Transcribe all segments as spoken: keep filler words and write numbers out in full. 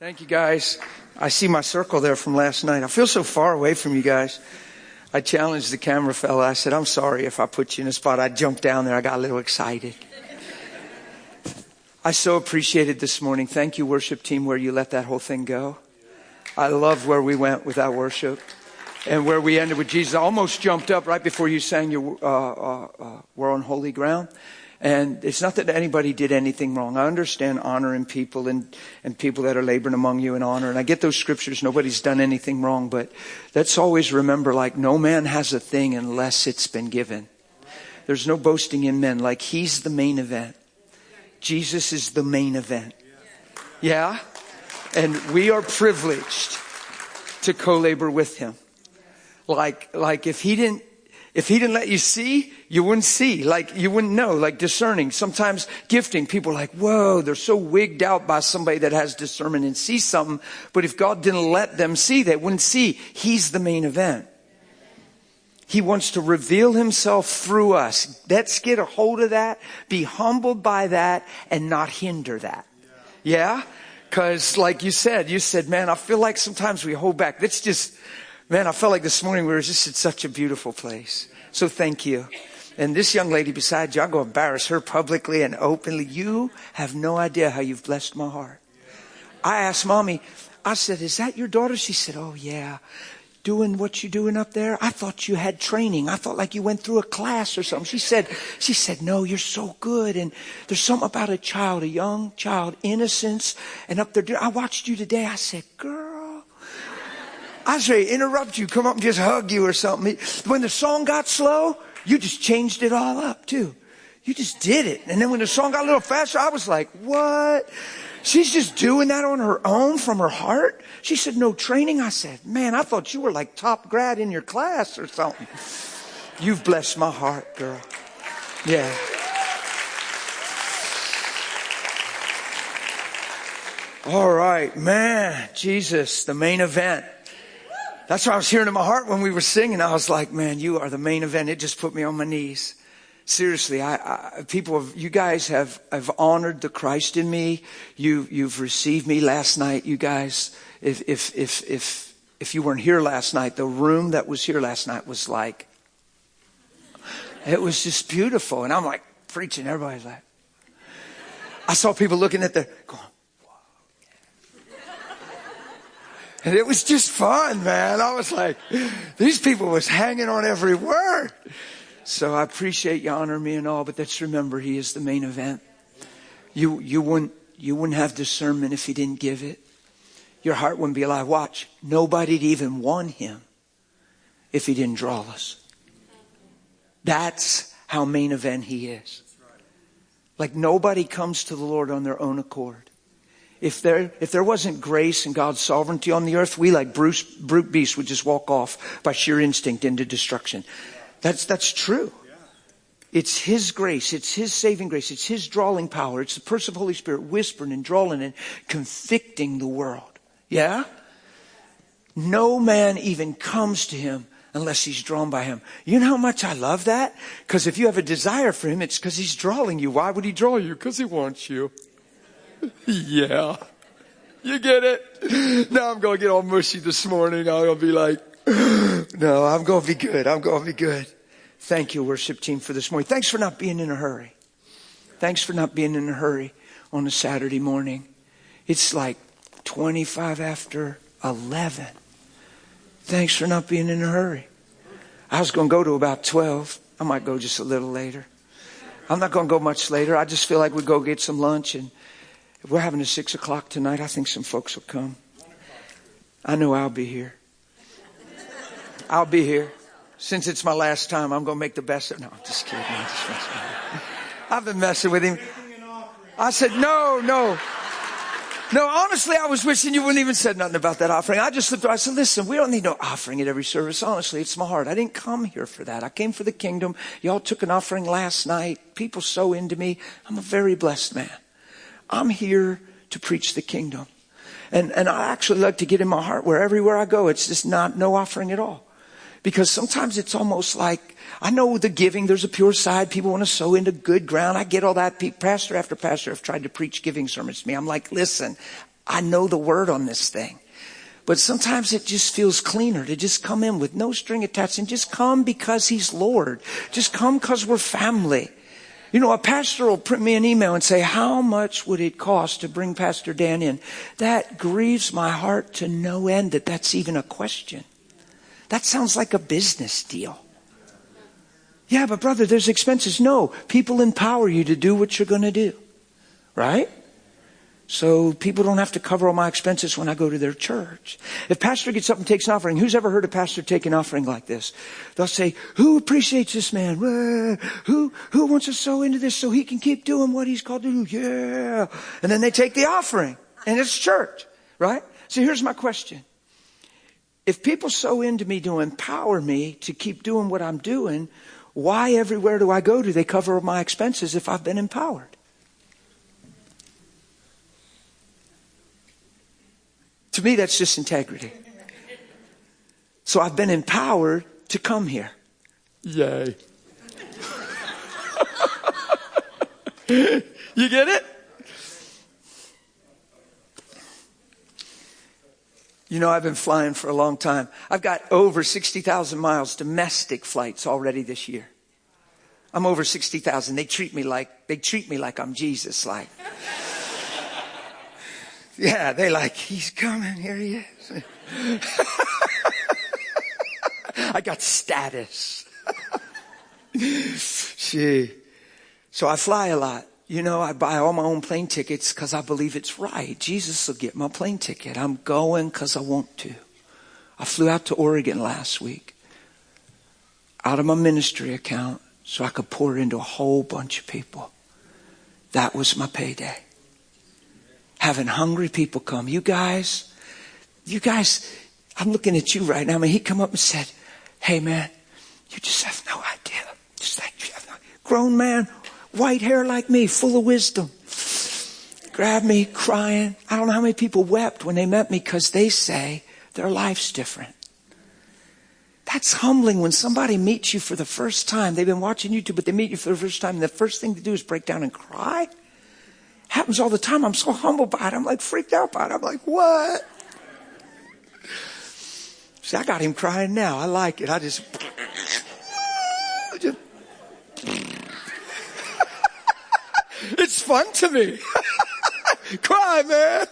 Thank you, guys. I see my circle there from last night. I feel so far away from you guys. I challenged the camera fella. I said, I'm sorry if I put you in a spot. I jumped down there. I got a little excited. I so appreciated this morning. Thank you, worship team, where you let that whole thing go. I love where we went with that worship and where we ended with Jesus. I almost jumped up right before you sang your uh, uh, uh, We're on Holy Ground. And it's not that anybody did anything wrong. I understand honoring people and, and people that are laboring among you in honor. And I get those scriptures. Nobody's done anything wrong. But let's always remember, like, no man has a thing unless it's been given. There's no boasting in men. Like, he's the main event. Jesus is the main event. Yeah? And we are privileged to co-labor with him. Like, like if he didn't, if he didn't let you see, you wouldn't see. Like, you wouldn't know. Like, discerning. Sometimes gifting. People are like, whoa, they're so wigged out by somebody that has discernment and sees something. But if God didn't let them see, they wouldn't see. He's the main event. He wants to reveal himself through us. Let's get a hold of that. Be humbled by that and not hinder that. Yeah? Because like you said, you said, man, I feel like sometimes we hold back. Let's just... Man, I felt like this morning we were just at such a beautiful place. So thank you. And this young lady beside you, I'm going to embarrass her publicly and openly. You have no idea how you've blessed my heart. I asked Mommy, I said, is that your daughter? She said, oh yeah. Doing what you doing up there? I thought you had training. I thought like you went through a class or something. She said, she said, no, you're so good. And there's something about a child, a young child, innocence. And up there, I watched you today. I said, girl. I was ready to interrupt you, come up and just hug you or something. When the song got slow, you just changed it all up too. You just did it. And then when the song got a little faster, I was like, what? She's just doing that on her own from her heart? She said, no training. I said, man, I thought you were like top grad in your class or something. You've blessed my heart, girl. Yeah. All right, man, Jesus, the main event. That's what I was hearing in my heart when we were singing. I was like, man, you are the main event. It just put me on my knees. Seriously, I, I people have, you guys have, have honored the Christ in me. You, you've received me last night, you guys. If, if, if, if, if you weren't here last night, the room that was here last night was like, it was just beautiful. And I'm like preaching. Everybody's like, I saw people looking at the, going, and it was just fun, man. I was like, these people was hanging on every word. So I appreciate you honoring me and all, but let's remember he is the main event. You, you wouldn't, you wouldn't have discernment if he didn't give it. Your heart wouldn't be alive. Watch. Nobody'd even want him if he didn't draw us. That's how main event he is. Like nobody comes to the Lord on their own accord. If there, if there wasn't grace and God's sovereignty on the earth, we like Bruce, brute beasts would just walk off by sheer instinct into destruction. That's, that's true. It's his grace. It's his saving grace. It's his drawing power. It's the person of the Holy Spirit whispering and drawing and convicting the world. Yeah? No man even comes to him unless he's drawn by him. You know how much I love that? Because if you have a desire for him, it's because he's drawing you. Why would he draw you? Because he wants you. Yeah. You get it? Now I'm going to get all mushy this morning. I'm going to be like, no, I'm going to be good. I'm going to be good. Thank you, worship team, for this morning. Thanks for not being in a hurry. Thanks for not being in a hurry on a Saturday morning. It's like twenty-five after eleven. Thanks for not being in a hurry. I was going to go to about twelve. I might go just a little later. I'm not going to go much later. I just feel like we go get some lunch, and if we're having a six o'clock tonight, I think some folks will come. I know I'll be here. I'll be here. Since it's my last time, I'm going to make the best of it. No, I'm just kidding. I'm just messing with him. I've been messing with him. I said, no, no. No, honestly, I was wishing you wouldn't even said nothing about that offering. I just looked, I said, listen, we don't need no offering at every service. Honestly, it's my heart. I didn't come here for that. I came for the kingdom. Y'all took an offering last night. People sow into me. I'm a very blessed man. I'm here to preach the kingdom. And, and I actually like to get in my heart where everywhere I go, it's just not, no offering at all. Because sometimes it's almost like, I know the giving, there's a pure side. People want to sow into good ground. I get all that. Pastor after pastor have tried to preach giving sermons to me. I'm like, listen, I know the word on this thing. But sometimes it just feels cleaner to just come in with no string attached and just come because he's Lord. Just come because we're family. You know, a pastor will print me an email and say, how much would it cost to bring Pastor Dan in? That grieves my heart to no end that that's even a question. That sounds like a business deal. Yeah, but brother, there's expenses. No, people empower you to do what you're going to do. Right? So people don't have to cover all my expenses when I go to their church. If pastor gets up and takes an offering, who's ever heard a pastor take an offering like this? They'll say, who appreciates this man? Who, who wants to sow into this so he can keep doing what he's called to do? Yeah. And then they take the offering and it's church, right? So here's my question. If people sow into me to empower me to keep doing what I'm doing, why everywhere do I go do they cover my expenses if I've been empowered? To me, that's just integrity. So I've been empowered to come here. Yay. You get it? You know, I've been flying for a long time. I've got over sixty thousand miles domestic flights already this year. I'm over sixty thousand. They treat me like, they treat me like I'm Jesus, like. Yeah, they like, he's coming, here he is. I got status. Gee. So I fly a lot. You know, I buy all my own plane tickets because I believe it's right. Jesus will get my plane ticket. I'm going because I want to. I flew out to Oregon last week out of my ministry account so I could pour into a whole bunch of people. That was my payday. Having hungry people come. You guys, you guys, I'm looking at you right now. I mean, he come up and said, hey man, you just have no idea. Just like you have no grown man, white hair like me, full of wisdom. Grabbed me crying. I don't know how many people wept when they met me because they say their life's different. That's humbling when somebody meets you for the first time. They've been watching YouTube, but they meet you for the first time. And the first thing to do is break down and cry. Happens all the time. I'm so humbled by it. I'm like freaked out by it. I'm like, what? See, I got him crying now. I like it. I just, just it's fun to me. Cry, man.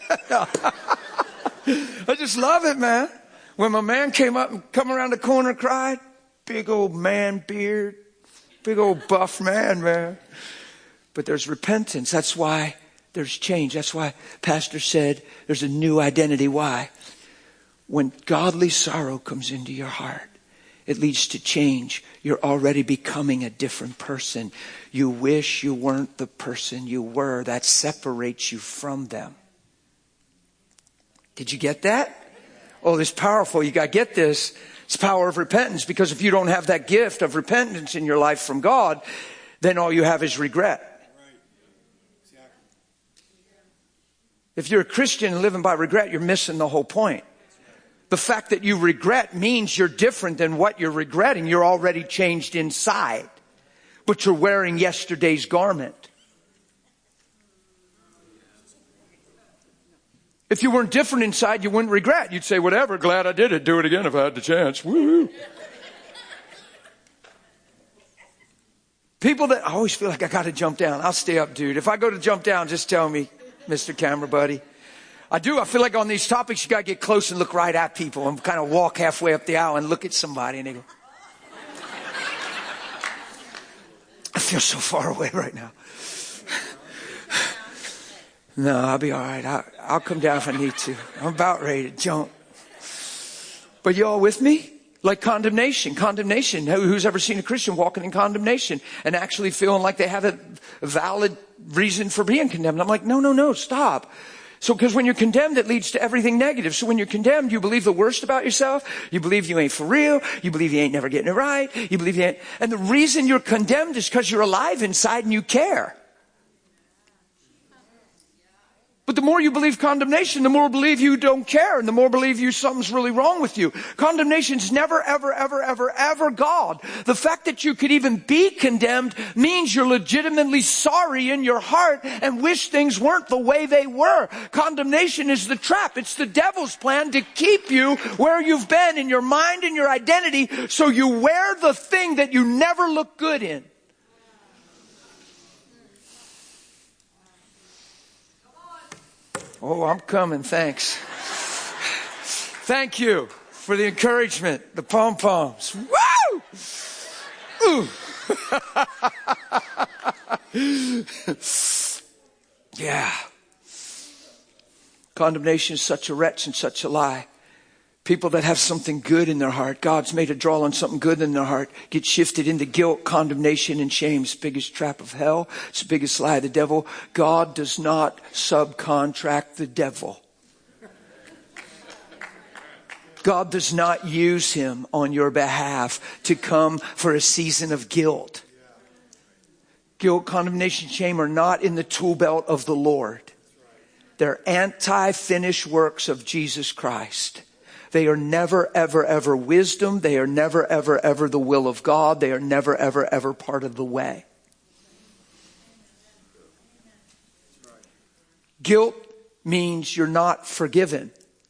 I just love it, man. When my man came up and come around the corner and cried, big old man beard, big old buff man, man. But there's repentance. That's why there's change. That's why Pastor said there's a new identity. Why? When godly sorrow comes into your heart, it leads to change. You're already becoming a different person. You wish you weren't the person you were. That separates you from them. Did you get that? Oh, this is powerful. You got to get this. It's the power of repentance. Because if you don't have that gift of repentance in your life from God, then all you have is regret. If you're a Christian living by regret, you're missing the whole point. The fact that you regret means you're different than what you're regretting. You're already changed inside, but you're wearing yesterday's garment. If you weren't different inside, you wouldn't regret. You'd say, whatever, glad I did it. Do it again if I had the chance. Woo-hoo. People that I always feel like I got to jump down. I'll stay up, dude. If I go to jump down, just tell me, Mister Camera Buddy. I do. I feel like on these topics, you got to get close and look right at people and kind of walk halfway up the aisle and look at somebody and they go, I feel so far away right now. No, I'll be all right. I'll, I'll come down if I need to. I'm about ready to jump. But you all with me? Like condemnation, condemnation. Who's ever seen a Christian walking in condemnation and actually feeling like they have a valid reason for being condemned? I'm like, no, no, no, stop. So, because when you're condemned, it leads to everything negative. So when you're condemned, you believe the worst about yourself. You believe you ain't for real. You believe you ain't never getting it right. You believe you ain't. And the reason you're condemned is because you're alive inside and you care. But But the more you believe condemnation, the more believe you don't care, and the more believe you something's really wrong with you. Condemnation's never, ever, ever, ever, ever God. The fact that you could even be condemned means you're legitimately sorry in your heart and wish things weren't the way they were. Condemnation is the trap. It's the devil's plan to keep you where you've been in your mind and your identity, so you wear the thing that you never look good in. Oh, I'm coming, thanks. Thank you for the encouragement, the pom-poms. Woo! Ooh. Yeah. Condemnation is such a wretch and such a lie. People that have something good in their heart, God's made a draw on something good in their heart, get shifted into guilt, condemnation, and shame. It's the biggest trap of hell. It's the biggest lie of the devil. God does not subcontract the devil. God does not use him on your behalf to come for a season of guilt. Guilt, condemnation, shame are not in the tool belt of the Lord. They're anti-finished works of Jesus Christ. They are never, ever, ever wisdom. They are never, ever, ever the will of God. They are never, ever, ever part of the way. Guilt means you're not forgiven.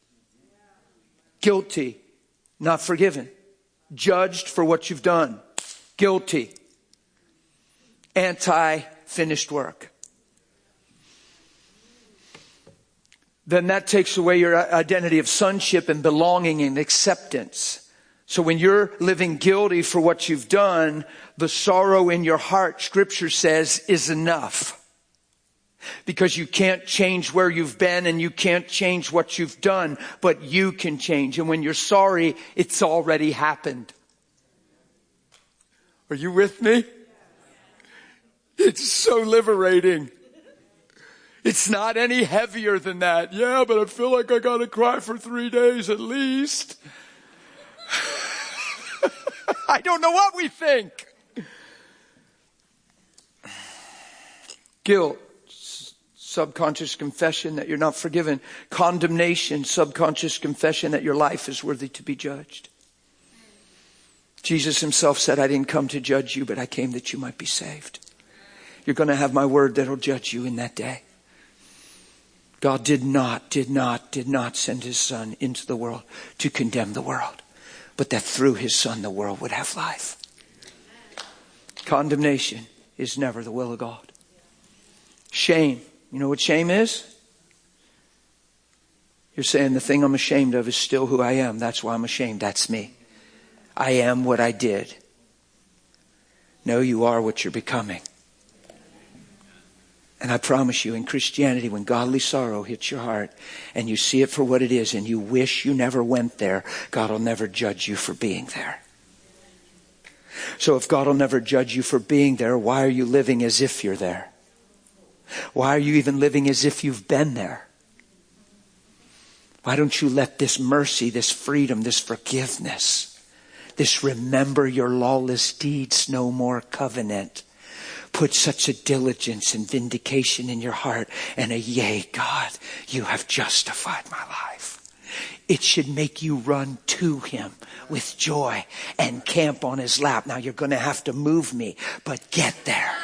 Guilty, not forgiven. Judged for what you've done. Guilty. Anti-finished work. Then that takes away your identity of sonship and belonging and acceptance. So when you're living guilty for what you've done, the sorrow in your heart, Scripture says, is enough. Because you can't change where you've been and you can't change what you've done, but you can change. And when you're sorry, it's already happened. Are you with me? It's so liberating. It's not any heavier than that. Yeah, but I feel like I got to cry for three days at least. I don't know what we think. Guilt, subconscious confession that you're not forgiven. Condemnation, subconscious confession that your life is worthy to be judged. Jesus himself said, I didn't come to judge you, but I came that you might be saved. You're going to have my word that'll judge you in that day. God did not, did not, did not send his son into the world to condemn the world, but that through his son the world would have life. Condemnation is never the will of God. Shame. You know what shame is? You're saying the thing I'm ashamed of is still who I am. That's why I'm ashamed. That's me. I am what I did. No, you are what you're becoming. And I promise you, in Christianity, when godly sorrow hits your heart and you see it for what it is and you wish you never went there, God will never judge you for being there. So if God will never judge you for being there, why are you living as if you're there? Why are you even living as if you've been there? Why don't you let this mercy, this freedom, this forgiveness, this remember your lawless deeds no more covenant, put such a diligence and vindication in your heart and a yea, God, you have justified my life. It should make you run to him with joy and camp on his lap. Now you're going to have to move me, but get there.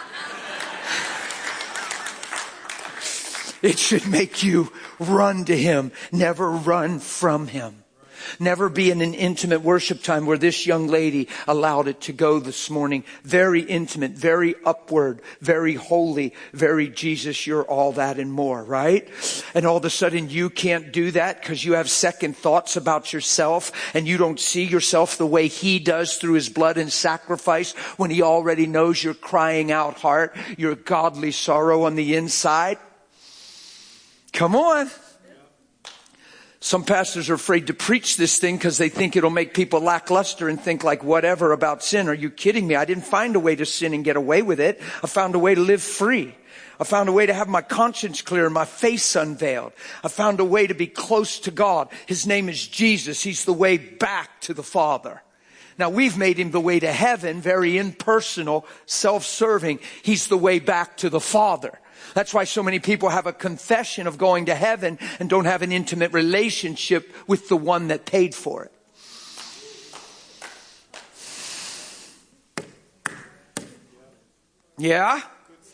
It should make you run to him, never run from him. Never be in an intimate worship time where this young lady allowed it to go this morning. Very intimate, very upward, very holy, very Jesus, you're all that and more, right? And all of a sudden you can't do that because you have second thoughts about yourself and you don't see yourself the way he does through his blood and sacrifice when he already knows your crying out heart, your godly sorrow on the inside. Come on. Some pastors are afraid to preach this thing because they think it'll make people lackluster and think like whatever about sin. Are you kidding me? I didn't find a way to sin and get away with it. I found a way to live free. I found a way to have my conscience clear and my face unveiled. I found a way to be close to God. His name is Jesus. He's the way back to the Father. Now we've made him the way to heaven, very impersonal, self-serving. He's the way back to the Father. That's why so many people have a confession of going to heaven and don't have an intimate relationship with the one that paid for it. Yeah?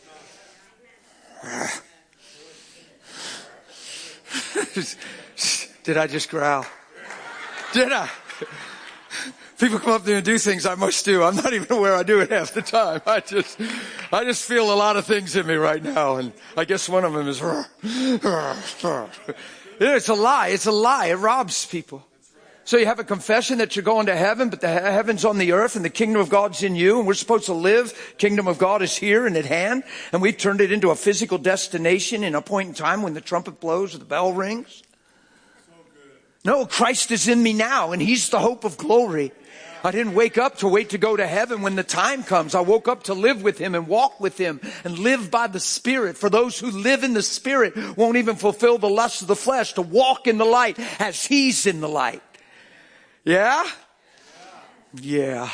Did I just growl? Did I? People come up there and do things I must do. I'm not even aware I do it half the time. I just, I just feel a lot of things in me right now. And I guess one of them is, it's a lie. It's a lie. It robs people. So you have a confession that you're going to heaven, but the heaven's on the earth and the kingdom of God's in you. And we're supposed to live. Kingdom of God is here and at hand. And we've turned it into a physical destination in a point in time when the trumpet blows or the bell rings. No, Christ is in me now and he's the hope of glory. I didn't wake up to wait to go to heaven when the time comes. I woke up to live with him and walk with him and live by the Spirit. For those who live in the Spirit won't even fulfill the lusts of the flesh, to walk in the light as he's in the light. Yeah? Yeah.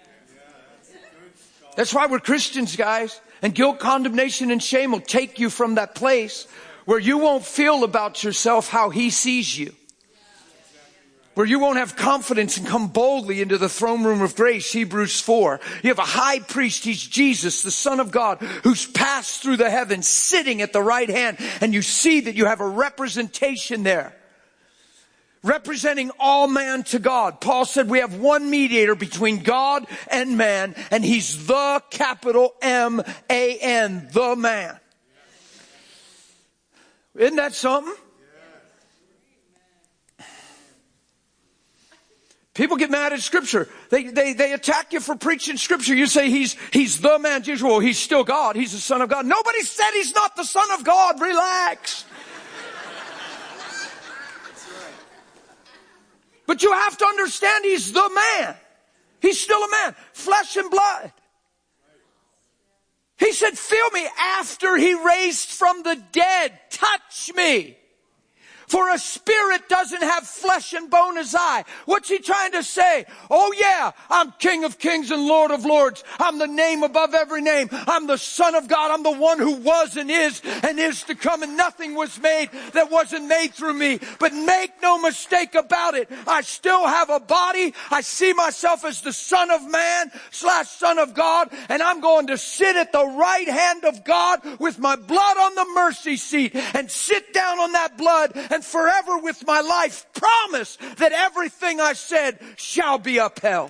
That's why we're Christians, guys. And guilt, condemnation, and shame will take you from that place where you won't feel about yourself how he sees you. Where you won't have confidence and come boldly into the throne room of grace, Hebrews four. You have a high priest, he's Jesus, the Son of God, who's passed through the heavens, sitting at the right hand. And you see that you have a representation there. Representing all man to God. Paul said we have one mediator between God and man, and he's the capital M A N, the man. Isn't that something? People get mad at Scripture. They, they, they attack you for preaching Scripture. You say he's, he's the man. Well, he's still God. He's the Son of God. Nobody said he's not the Son of God. Relax. But you have to understand he's the man. He's still a man. Flesh and blood. He said, feel me after he raised from the dead. Touch me. For a spirit doesn't have flesh and bone as I. What's he trying to say? Oh yeah, I'm King of Kings and Lord of Lords. I'm the name above every name. I'm the Son of God. I'm the one who was and is and is to come. And nothing was made that wasn't made through me. But make no mistake about it. I still have a body. I see myself as the Son of Man slash Son of God. And I'm going to sit at the right hand of God with my blood on the mercy seat and sit down on that blood and forever with my life promise that everything I said shall be upheld.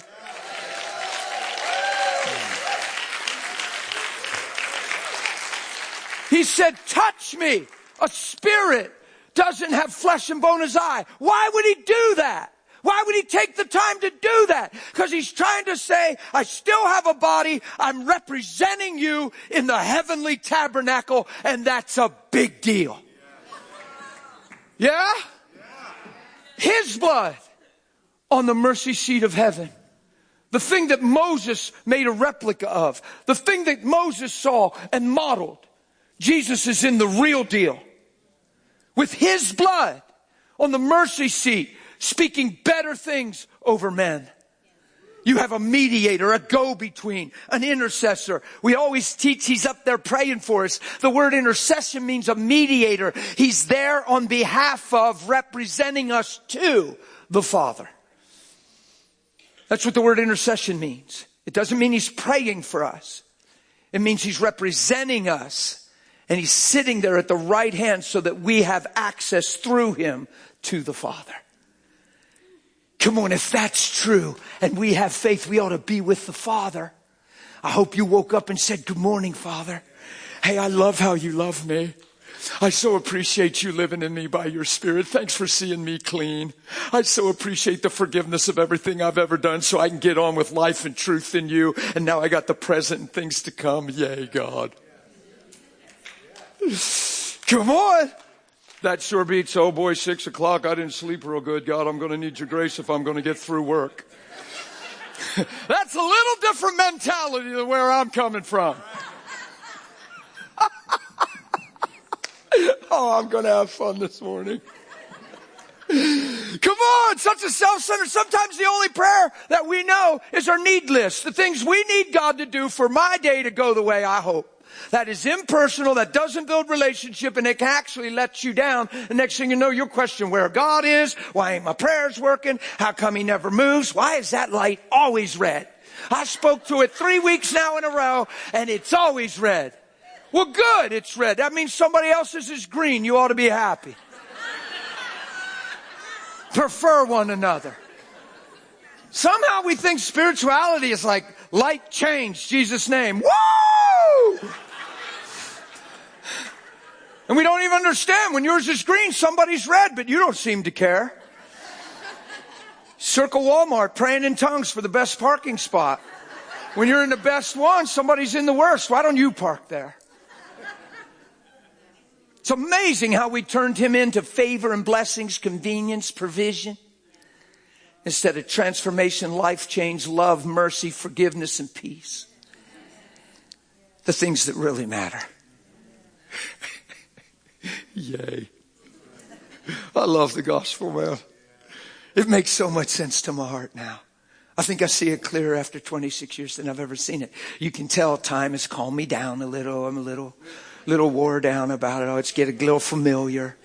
He said, touch me. A spirit doesn't have flesh and bone as I. Why would he do that? Why would he take the time to do that? Because he's trying to say, I still have a body. I'm representing you in the heavenly tabernacle, and that's a big deal. Yeah? His blood on the mercy seat of heaven. The thing that Moses made a replica of. The thing that Moses saw and modeled. Jesus is in the real deal. With his blood on the mercy seat, speaking better things over men. You have a mediator, a go-between, an intercessor. We always teach he's up there praying for us. The word intercession means a mediator. He's there on behalf of, representing us to the Father. That's what the word intercession means. It doesn't mean he's praying for us. It means he's representing us. And he's sitting there at the right hand so that we have access through him to the Father. Come on, if that's true and we have faith, we ought to be with the Father. I hope you woke up and said, good morning, Father. Hey, I love how you love me. I so appreciate you living in me by your Spirit. Thanks for seeing me clean. I so appreciate the forgiveness of everything I've ever done so I can get on with life and truth in you. And now I got the present and things to come. Yay, God. Come on. That sure beats, oh boy, six o'clock. I didn't sleep real good. God, I'm going to need your grace if I'm going to get through work. That's a little different mentality than where I'm coming from. Oh, I'm going to have fun this morning. Come on, such a self-centered. Sometimes the only prayer that we know is our need list. The things we need God to do for my day to go the way I hope. that is impersonal, that doesn't build relationship, and it can actually let you down. The next thing you know, you'll question where God is. Why ain't my prayers working? How come he never moves? Why is that light always red? I spoke to it three weeks now in a row, and it's always red. Well, good, it's red. That means somebody else's is green. You ought to be happy. Prefer one another. Somehow we think spirituality is like light change, Jesus' name. Woo! And we don't even understand. When yours is green, somebody's red, but you don't seem to care. Circle Walmart, praying in tongues for the best parking spot. When you're in the best one, somebody's in the worst. Why don't you park there? It's amazing how we turned him into favor and blessings, convenience, provision, instead of transformation, life change, love, mercy, forgiveness, and peace. The things that really matter. Yay. I love the gospel, man. It makes so much sense to my heart now. I think I see it clearer after twenty-six years than I've ever seen it. You can tell time has calmed me down a little. I'm a little, little wore down about it. Oh, it's getting a little familiar.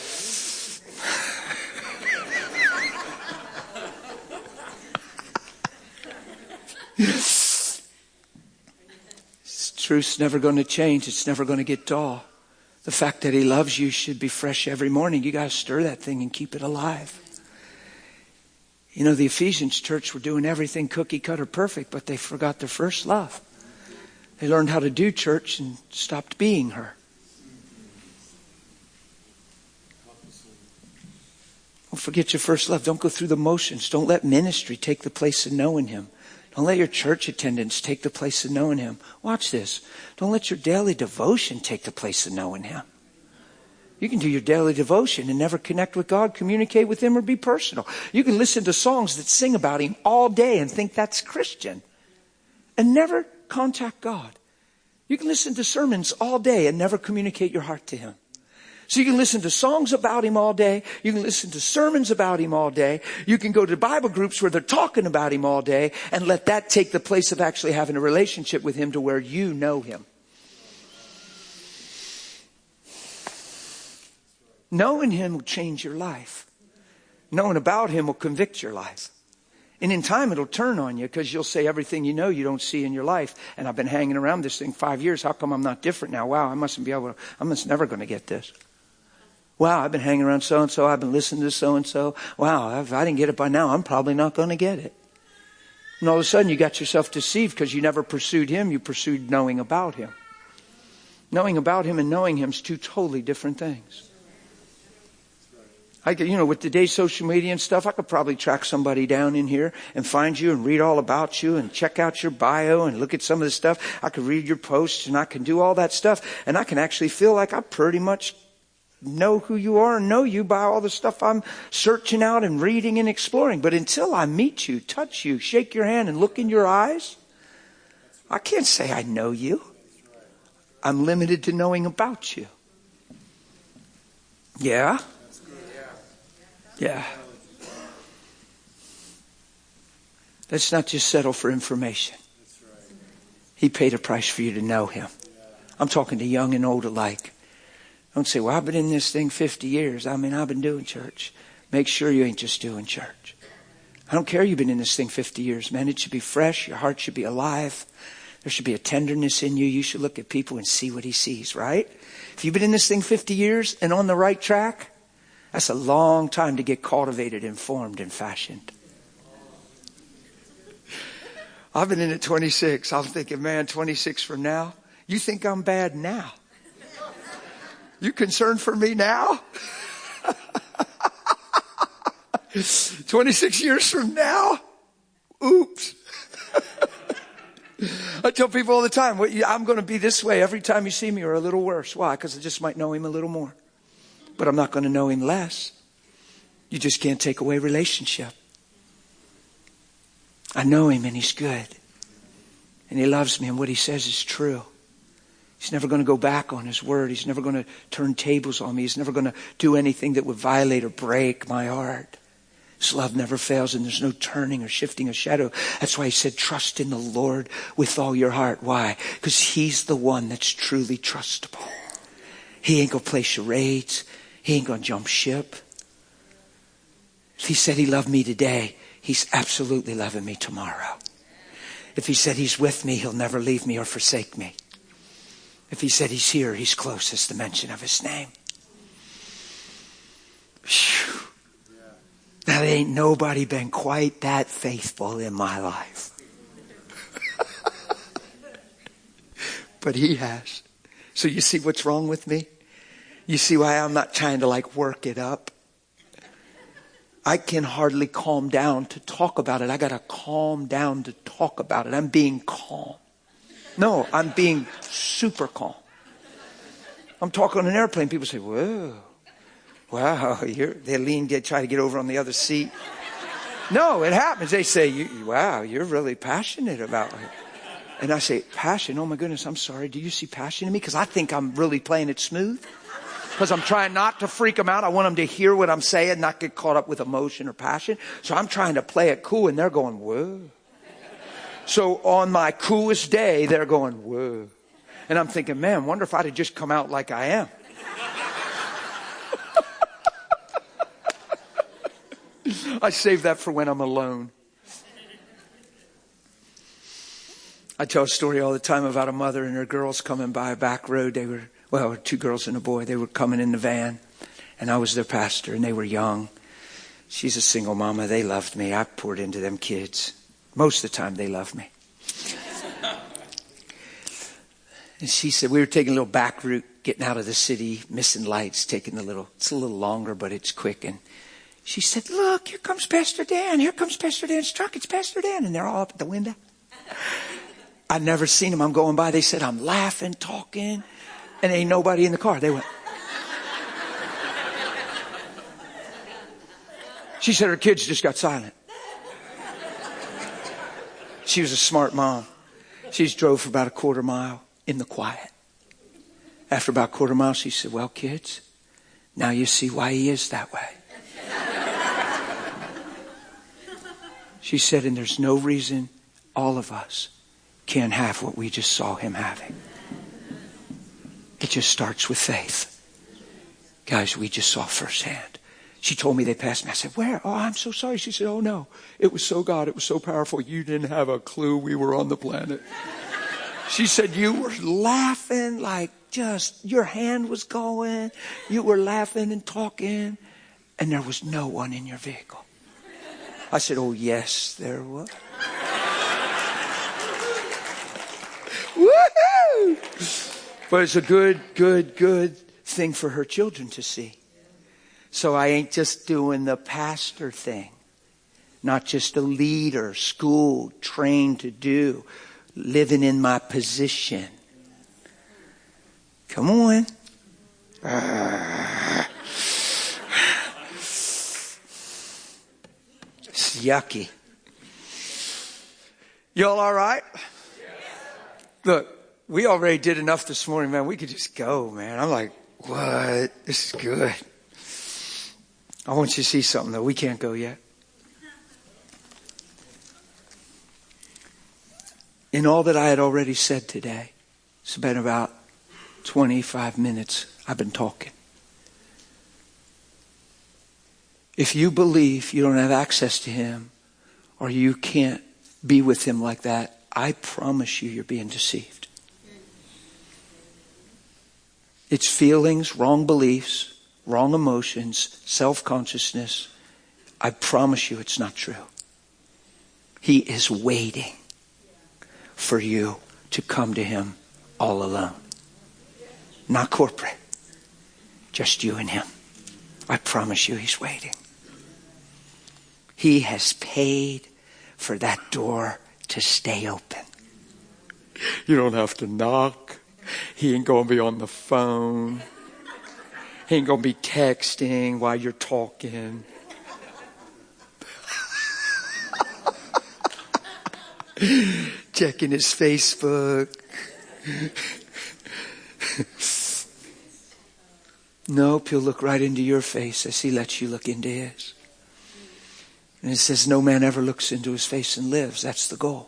Truth's never going to change. It's never going to get dull. The fact that he loves you should be fresh every morning. You got to stir that thing and keep it alive. You know, the Ephesians church were doing everything cookie cutter perfect, but they forgot their first love. They learned how to do church and stopped being her. Don't forget your first love. Don't go through the motions. Don't let ministry take the place of knowing him. Don't let your church attendance take the place of knowing him. Watch this. Don't let your daily devotion take the place of knowing him. You can do your daily devotion and never connect with God, communicate with him, or be personal. You can listen to songs that sing about him all day and think that's Christian and never contact God. You can listen to sermons all day and never communicate your heart to him. So you can listen to songs about him all day. You can listen to sermons about him all day. You can go to Bible groups where they're talking about him all day and let that take the place of actually having a relationship with him to where you know him. Knowing him will change your life. Knowing about him will convict your life. And in time it'll turn on you because you'll say everything you know you don't see in your life. And I've been hanging around this thing five years. How come I'm not different now? Wow, I mustn't be able to, I'm just never going to get this. Wow, I've been hanging around so-and-so. I've been listening to so-and-so. Wow, if I didn't get it by now, I'm probably not going to get it. And all of a sudden you got yourself deceived because you never pursued him. You pursued knowing about him. Knowing about him and knowing him is two totally different things. I could, you know, with today's social media and stuff, I could probably track somebody down in here and find you and read all about you and check out your bio and look at some of the stuff. I could read your posts and I can do all that stuff. And I can actually feel like I pretty much know who you are and know you by all the stuff I'm searching out and reading and exploring. But until I meet you, touch you, shake your hand and look in your eyes, I can't say I know you. I'm limited to knowing about you. Yeah? Yeah. Let's not just settle for information. He paid a price for you to know him. I'm talking to young and old alike. Don't say, well, I've been in this thing fifty years. I mean, I've been doing church. Make sure you ain't just doing church. I don't care you've been in this thing fifty years, man. It should be fresh. Your heart should be alive. There should be a tenderness in you. You should look at people and see what he sees, right? If you've been in this thing fifty years and on the right track, that's a long time to get cultivated and formed and fashioned. I've been in it twenty-six. I'm thinking, man, twenty-six from now, you think I'm bad now? You concerned for me now? twenty-six years from now? Oops. I tell people all the time, I'm going to be this way every time you see me or a little worse. Why? Because I just might know him a little more. But I'm not going to know him less. You just can't take away relationship. I know him and he's good. And he loves me and what he says is true. He's never going to go back on his word. He's never going to turn tables on me. He's never going to do anything that would violate or break my heart. His love never fails, and there's no turning or shifting of shadow. That's why he said, trust in the Lord with all your heart. Why? Because he's the one that's truly trustable. He ain't going to play charades. He ain't going to jump ship. If he said he loved me today, he's absolutely loving me tomorrow. If he said he's with me, he'll never leave me or forsake me. If he said he's here, he's close as the mention of his name. Whew. Now, there ain't nobody been quite that faithful in my life. But he has. So you see what's wrong with me? You see why I'm not trying to like work it up? I can hardly calm down to talk about it. I got to calm down to talk about it. I'm being calm. No, I'm being super calm. I'm talking on an airplane. People say, whoa, wow, you're, they lean, get, try to get over on the other seat. No, it happens. They say, you, wow, you're really passionate about it. And I say, passion? Oh my goodness, I'm sorry. Do you see passion in me? Because I think I'm really playing it smooth. Because I'm trying not to freak them out. I want them to hear what I'm saying, not get caught up with emotion or passion. So I'm trying to play it cool, and they're going, whoa. So on my coolest day, they're going, whoa. And I'm thinking, man, wonder if I'd have just come out like I am. I save that for when I'm alone. I tell a story all the time about a mother and her girls coming by a back road. They were, well, two girls and a boy. They were coming in the van, and I was their pastor, and they were young. She's a single mama. They loved me. I poured into them kids. Most of the time, they loved me. And she said, we were taking a little back route, getting out of the city, missing lights, taking a little, it's a little longer, but it's quick. And she said, look, here comes Pastor Dan. Here comes Pastor Dan's truck. It's Pastor Dan. And they're all up at the window. I'd never seen them. I'm going by. They said, I'm laughing, talking, and ain't nobody in the car. They went. She said her kids just got silent. She was a smart mom. She just drove for about a quarter mile in the quiet. After about a quarter mile, she said, well, kids, now you see why he is that way. She said, and there's no reason all of us can't have what we just saw him having. It just starts with faith. Guys, we just saw firsthand. She told me they passed me. I said, where? Oh, I'm so sorry. She said, oh no, it was so God. It was so powerful. You didn't have a clue we were on the planet. She said, you were laughing like just, your hand was going. You were laughing and talking, and there was no one in your vehicle. I said, oh yes, there was. Woohoo! But it's a good, good, good thing for her children to see. So I ain't just doing the pastor thing. Not just a leader, school, trained to do. Living in my position. Come on. Uh, it's yucky. Y'all all right? Look, we already did enough this morning, man. We could just go, man. I'm like, what? This is good. I want you to see something, though. We can't go yet. In all that I had already said today, it's been about twenty-five minutes I've been talking. If you believe you don't have access to him, or you can't be with him like that, I promise you, you're being deceived. It's feelings, wrong beliefs, wrong emotions, self-consciousness. I promise you it's not true. He is waiting for you to come to him all alone. Not corporate. Just you and him. I promise you he's waiting. He has paid for that door to stay open. You don't have to knock. He ain't going to be on the phone. He ain't going to be texting while you're talking. Checking his Facebook. Nope, he'll look right into your face as he lets you look into his. And it says, no man ever looks into his face and lives. That's the goal.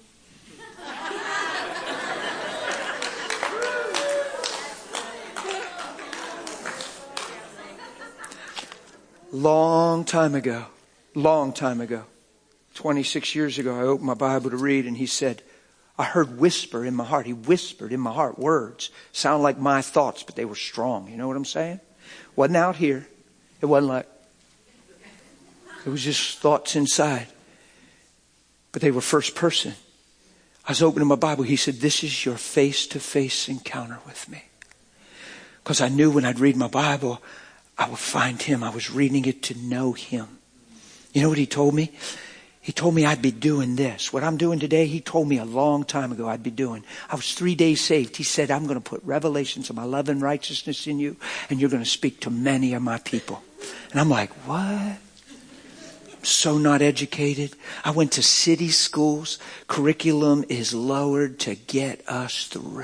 Long time ago, long time ago, twenty-six years ago, I opened my Bible to read, and he said, I heard whisper in my heart. He whispered in my heart words. Sound like my thoughts, but they were strong. You know what I'm saying? Wasn't out here. It wasn't like, it was just thoughts inside. But they were first person. I was opening my Bible. He said, this is your face-to-face encounter with me. Because I knew when I'd read my Bible, I would find him. I was reading it to know him. You know what he told me? He told me I'd be doing this. What I'm doing today, he told me a long time ago I'd be doing. I was three days saved. He said, I'm going to put revelations of my love and righteousness in you, and you're going to speak to many of my people. And I'm like, what? I'm so not educated. I went to city schools. Curriculum is lowered to get us through.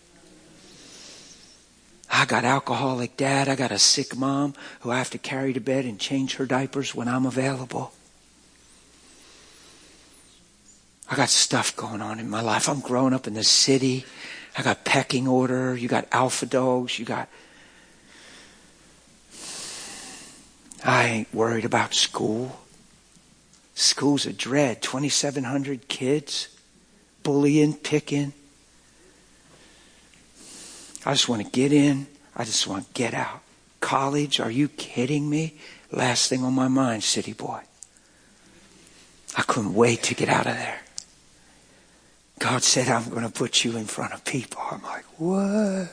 I got alcoholic dad. I got a sick mom who I have to carry to bed and change her diapers when I'm available. I got stuff going on in my life. I'm growing up in the city. I got pecking order. You got alpha dogs. You got... I ain't worried about school. School's a dread. twenty-seven hundred kids. Bullying, picking. I just want to get in. I just want to get out. College, are you kidding me? Last thing on my mind, city boy. I couldn't wait to get out of there. God said, I'm going to put you in front of people. I'm like, what?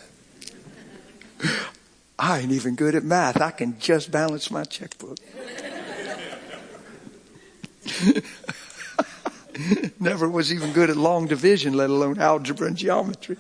I ain't even good at math. I can just balance my checkbook. Never was even good at long division, let alone algebra and geometry.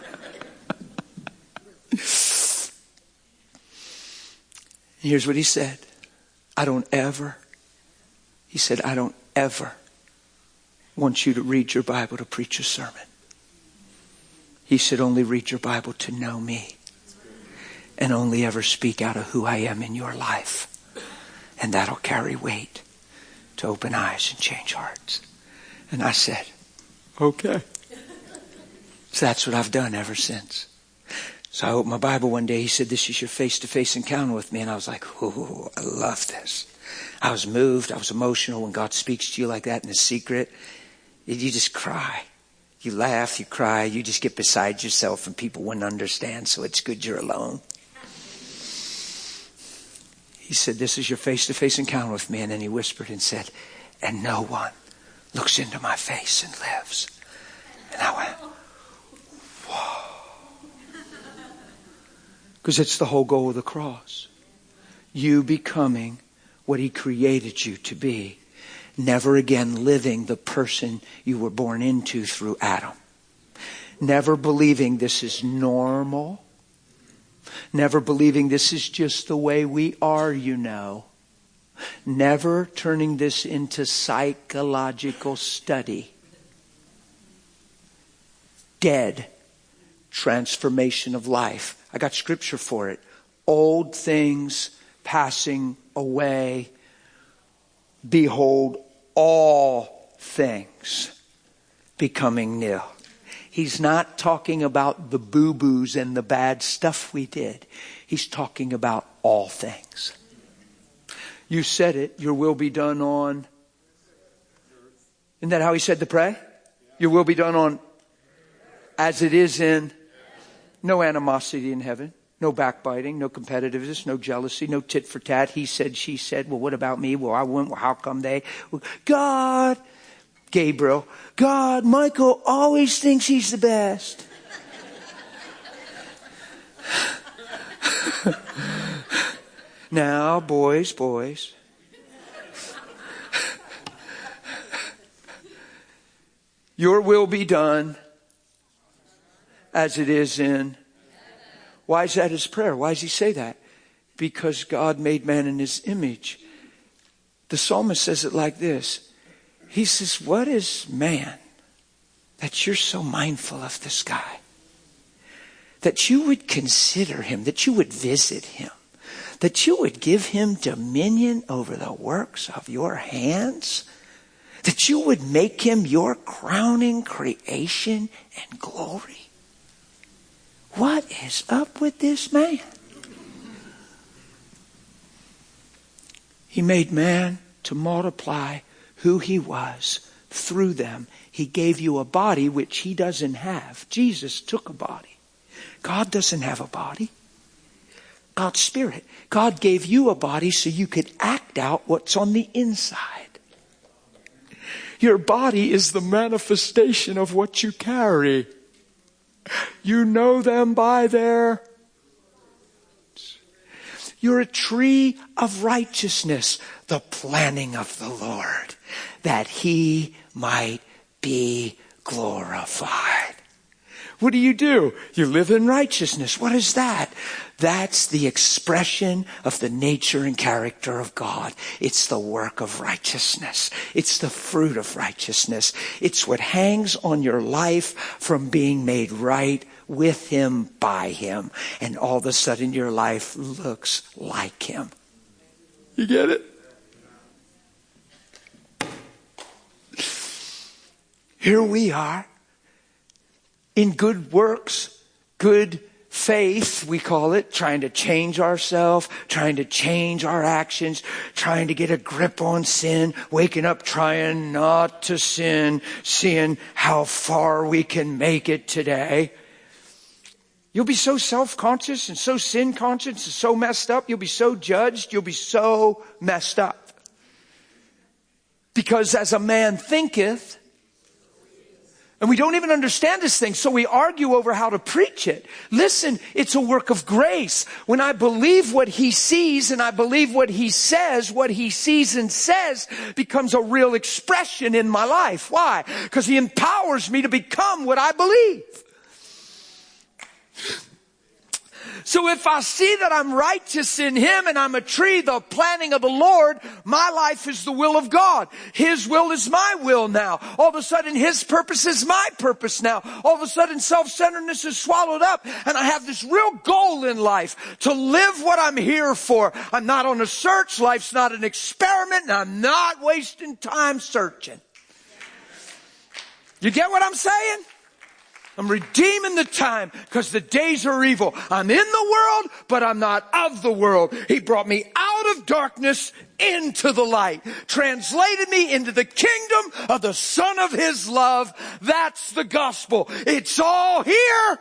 Here's what he said. I don't ever, he said, I don't ever want you to read your Bible to preach a sermon. He said, only read your Bible to know me. And only ever speak out of who I am in your life. And that'll carry weight to open eyes and change hearts. And I said, okay. So that's what I've done ever since. So I opened my Bible one day. He said, this is your face-to-face encounter with me. And I was like, oh, I love this. I was moved. I was emotional. When God speaks to you like that in a secret, you just cry. You laugh, you cry, you just get beside yourself, and people wouldn't understand, so it's good you're alone. He said, this is your face-to-face encounter with me. And then he whispered and said, and no one looks into my face and lives. And I went, whoa. Because it's the whole goal of the cross. You becoming what he created you to be. Never again living the person you were born into through Adam. Never believing this is normal. Never believing this is just the way we are, you know. Never turning this into psychological study. Dead transformation of life. I got scripture for it. Old things passing away. Behold, all things becoming new. He's not talking about the boo-boos and the bad stuff we did. He's talking about all things. You said it, your will be done on. Isn't that how he said to pray? Your will be done on as it is in. No animosity in heaven. No backbiting, no competitiveness, no jealousy, no tit for tat. He said, she said, well, what about me? Well, I wouldn't. Well, how come they? God, Gabriel, God, Michael always thinks he's the best. Now, boys, boys. Your will be done as it is in. Why is that his prayer? Why does he say that? Because God made man in his image. The psalmist says it like this. He says, what is man that you're so mindful of this guy? That you would consider him, that you would visit him, that you would give him dominion over the works of your hands, that you would make him your crowning creation and glory. What is up with this man? He made man to multiply who he was through them. He gave you a body which he doesn't have. Jesus took a body. God doesn't have a body. God's spirit. God gave you a body so you could act out what's on the inside. Your body is the manifestation of what you carry. You know them by their... You're a tree of righteousness, the planting of the Lord, that he might be glorified. What do you do? You live in righteousness. What is that? That's the expression of the nature and character of God. It's the work of righteousness. It's the fruit of righteousness. It's what hangs on your life from being made right with him, by him. And all of a sudden your life looks like him. You get it? Here we are in good works, good faith, we call it, trying to change ourselves, trying to change our actions, trying to get a grip on sin, waking up trying not to sin, seeing how far we can make it today. You'll be so self-conscious and so sin-conscious and so messed up. You'll be so judged. You'll be so messed up. Because as a man thinketh, and we don't even understand this thing, so we argue over how to preach it. Listen, it's a work of grace. When I believe what he sees and I believe what he says, what he sees and says becomes a real expression in my life. Why? Because he empowers me to become what I believe. So if I see that I'm righteous in him and I'm a tree, the planting of the Lord, my life is the will of God. His will is my will now. All of a sudden his purpose is my purpose now. All of a sudden self-centeredness is swallowed up and I have this real goal in life to live what I'm here for. I'm not on a search. Life's not an experiment and I'm not wasting time searching. You get what I'm saying? I'm redeeming the time because the days are evil. I'm in the world, but I'm not of the world. He brought me out of darkness into the light. Translated me into the kingdom of the Son of his love. That's the gospel. It's all here.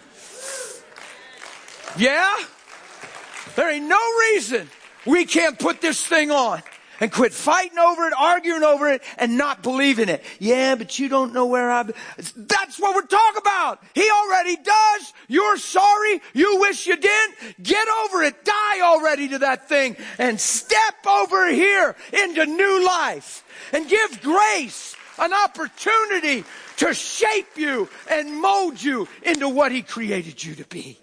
Yeah? There ain't no reason we can't put this thing on. And quit fighting over it, arguing over it, and not believing it. Yeah, but you don't know where I've... That's what we're talking about. He already does. You're sorry. You wish you didn't. Get over it. Die already to that thing. And step over here into new life. And give grace an opportunity to shape you and mold you into what he created you to be.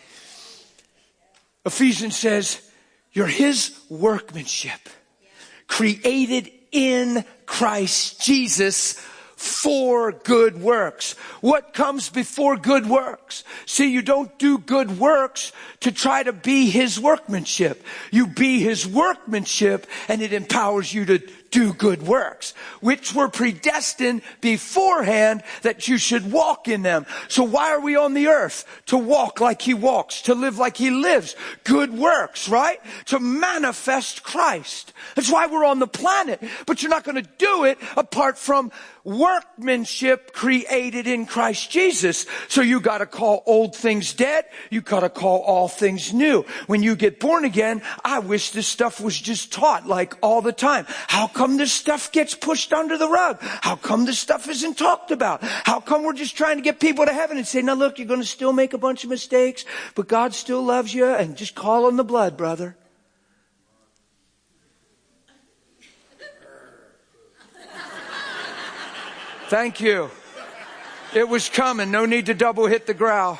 Ephesians says, you're his workmanship. Created in Christ Jesus for good works. What comes before good works? See, you don't do good works to try to be his workmanship. You be his workmanship and it empowers you to do good works, which were predestined beforehand that you should walk in them. So why are we on the earth? To walk like he walks, to live like he lives. Good works, right? To manifest Christ. That's why we're on the planet. But you're not going to do it apart from workmanship created in Christ Jesus. So you got to call old things dead. You got to call all things new. When you get born again, I wish this stuff was just taught like all the time. How come this stuff gets pushed under the rug? How come this stuff isn't talked about? How come we're just trying to get people to heaven and say, now look, you're going to still make a bunch of mistakes, but God still loves you, and just call on the blood, brother. Thank you. It was coming. No need to double hit the growl.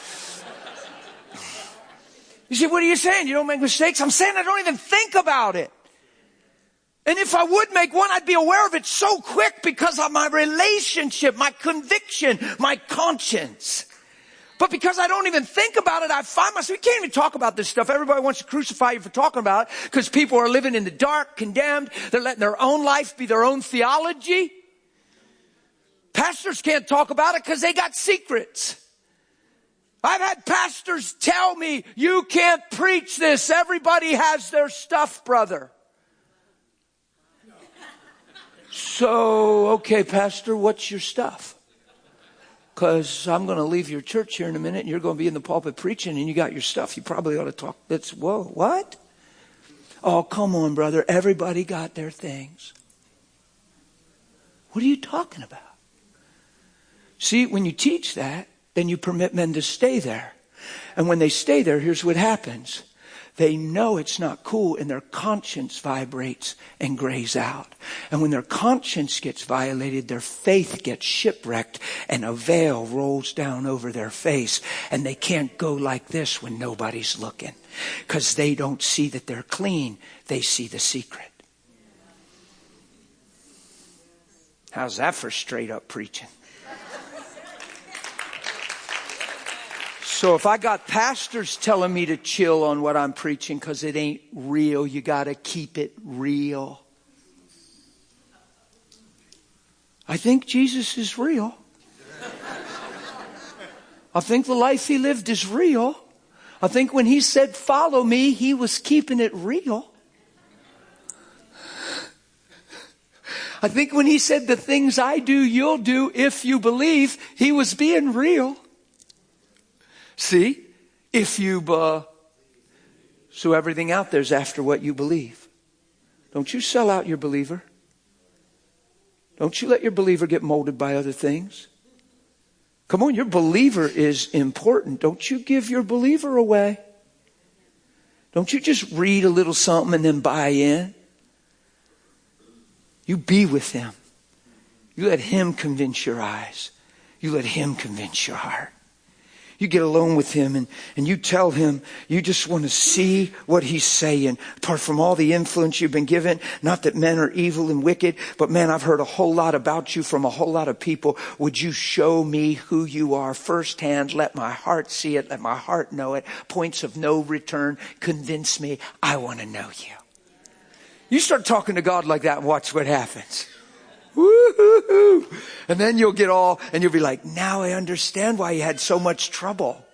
You see, what are you saying? You don't make mistakes? I'm saying I don't even think about it. And if I would make one, I'd be aware of it so quick because of my relationship, my conviction, my conscience. But because I don't even think about it, I find myself, we can't even talk about this stuff. Everybody wants to crucify you for talking about it because people are living in the dark, condemned. They're letting their own life be their own theology. Pastors can't talk about it because they got secrets. I've had pastors tell me, you can't preach this. Everybody has their stuff, brother. So, okay, pastor, what's your stuff? Because I'm going to leave your church here in a minute and you're going to be in the pulpit preaching and you got your stuff. You probably ought to talk. That's, whoa, what? Oh, come on, brother. Everybody got their things. What are you talking about? See, when you teach that, then you permit men to stay there. And when they stay there, here's what happens. They know it's not cool and their conscience vibrates and grays out. And when their conscience gets violated, their faith gets shipwrecked and a veil rolls down over their face. And they can't go like this when nobody's looking. Because they don't see that they're clean. They see the secret. How's that for straight up preaching? So if I got pastors telling me to chill on what I'm preaching because it ain't real, you got to keep it real. I think Jesus is real. I think the life he lived is real. I think when he said, follow me, he was keeping it real. I think when he said, the things I do, you'll do if you believe, he was being real. See, if you, uh, so everything out there's after what you believe. Don't you sell out your believer. Don't you let your believer get molded by other things. Come on, your believer is important. Don't you give your believer away. Don't you just read a little something and then buy in. You be with him. You let him convince your eyes. You let him convince your heart. You get alone with him and, and you tell him you just want to see what he's saying. Apart from all the influence you've been given, not that men are evil and wicked, but man, I've heard a whole lot about you from a whole lot of people. Would you show me who you are firsthand? Let my heart see it. Let my heart know it. Points of no return. Convince me. I want to know you. You start talking to God like that and watch what happens. Woo-hoo-hoo. And then you'll get all, and you'll be like, now I understand why you had so much trouble.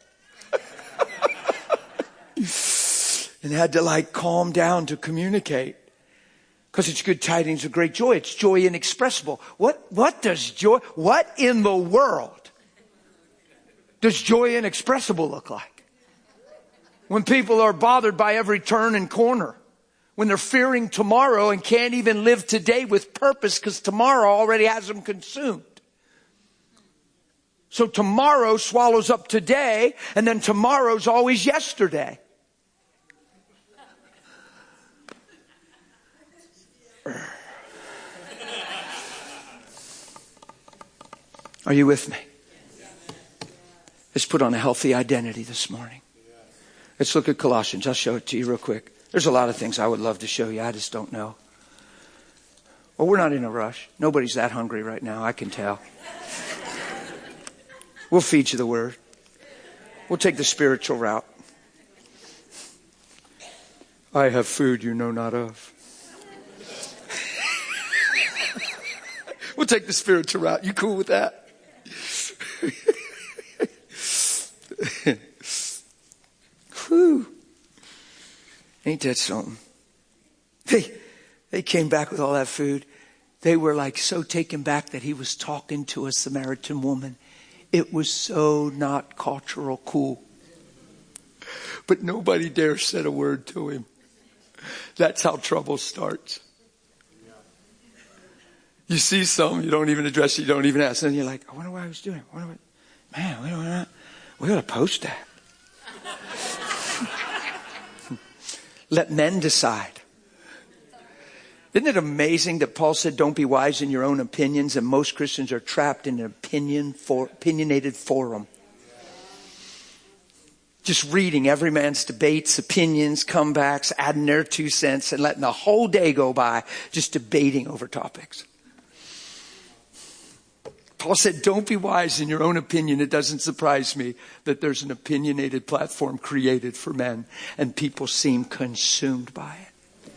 And had to like calm down to communicate. Because it's good tidings of great joy. It's joy inexpressible. What, what does joy, what in the world does joy inexpressible look like? When people are bothered by every turn and corner. When they're fearing tomorrow and can't even live today with purpose because tomorrow already has them consumed. So tomorrow swallows up today and then tomorrow's always yesterday. Are you with me? Let's put on a healthy identity this morning. Let's look at Colossians. I'll show it to you real quick. There's a lot of things I would love to show you. I just don't know. Well, we're not in a rush. Nobody's that hungry right now. I can tell. We'll feed you the word. We'll take the spiritual route. I have food you know not of. We'll take the spiritual route. You cool with that? Whew. Ain't that something? They, they came back with all that food. They were like so taken back that he was talking to a Samaritan woman. It was so not cultural cool. But nobody dare said a word to him. That's how trouble starts. You see some, you don't even address it, you don't even ask. And then you're like, I wonder what I was doing. I wonder what, man, we don't we gotta post that. Let men decide. Isn't it amazing that Paul said, don't be wise in your own opinions, and most Christians are trapped in an opinion for, opinionated forum. Just reading every man's debates, opinions, comebacks, adding their two cents, and letting the whole day go by just debating over topics. Paul said, don't be wise in your own opinion. It doesn't surprise me that there's an opinionated platform created for men and people seem consumed by it.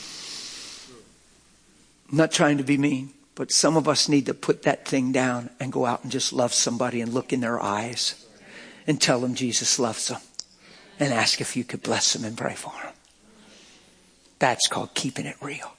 I'm not trying to be mean, but some of us need to put that thing down and go out and just love somebody and look in their eyes and tell them Jesus loves them and ask if you could bless them and pray for them. That's called keeping it real.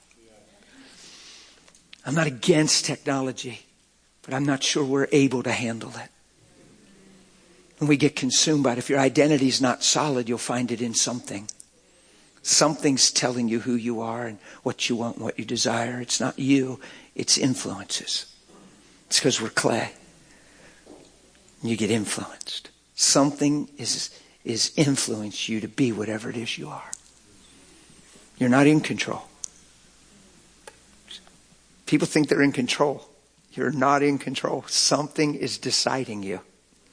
I'm not against technology, but I'm not sure we're able to handle it. And we get consumed by it. If your identity is not solid, you'll find it in something. Something's telling you who you are and what you want and what you desire. It's not you, it's influences. It's because we're clay. You get influenced. Something is, is influenced you to be whatever it is you are. You're not in control. People think they're in control. You're not in control. Something is deciding you.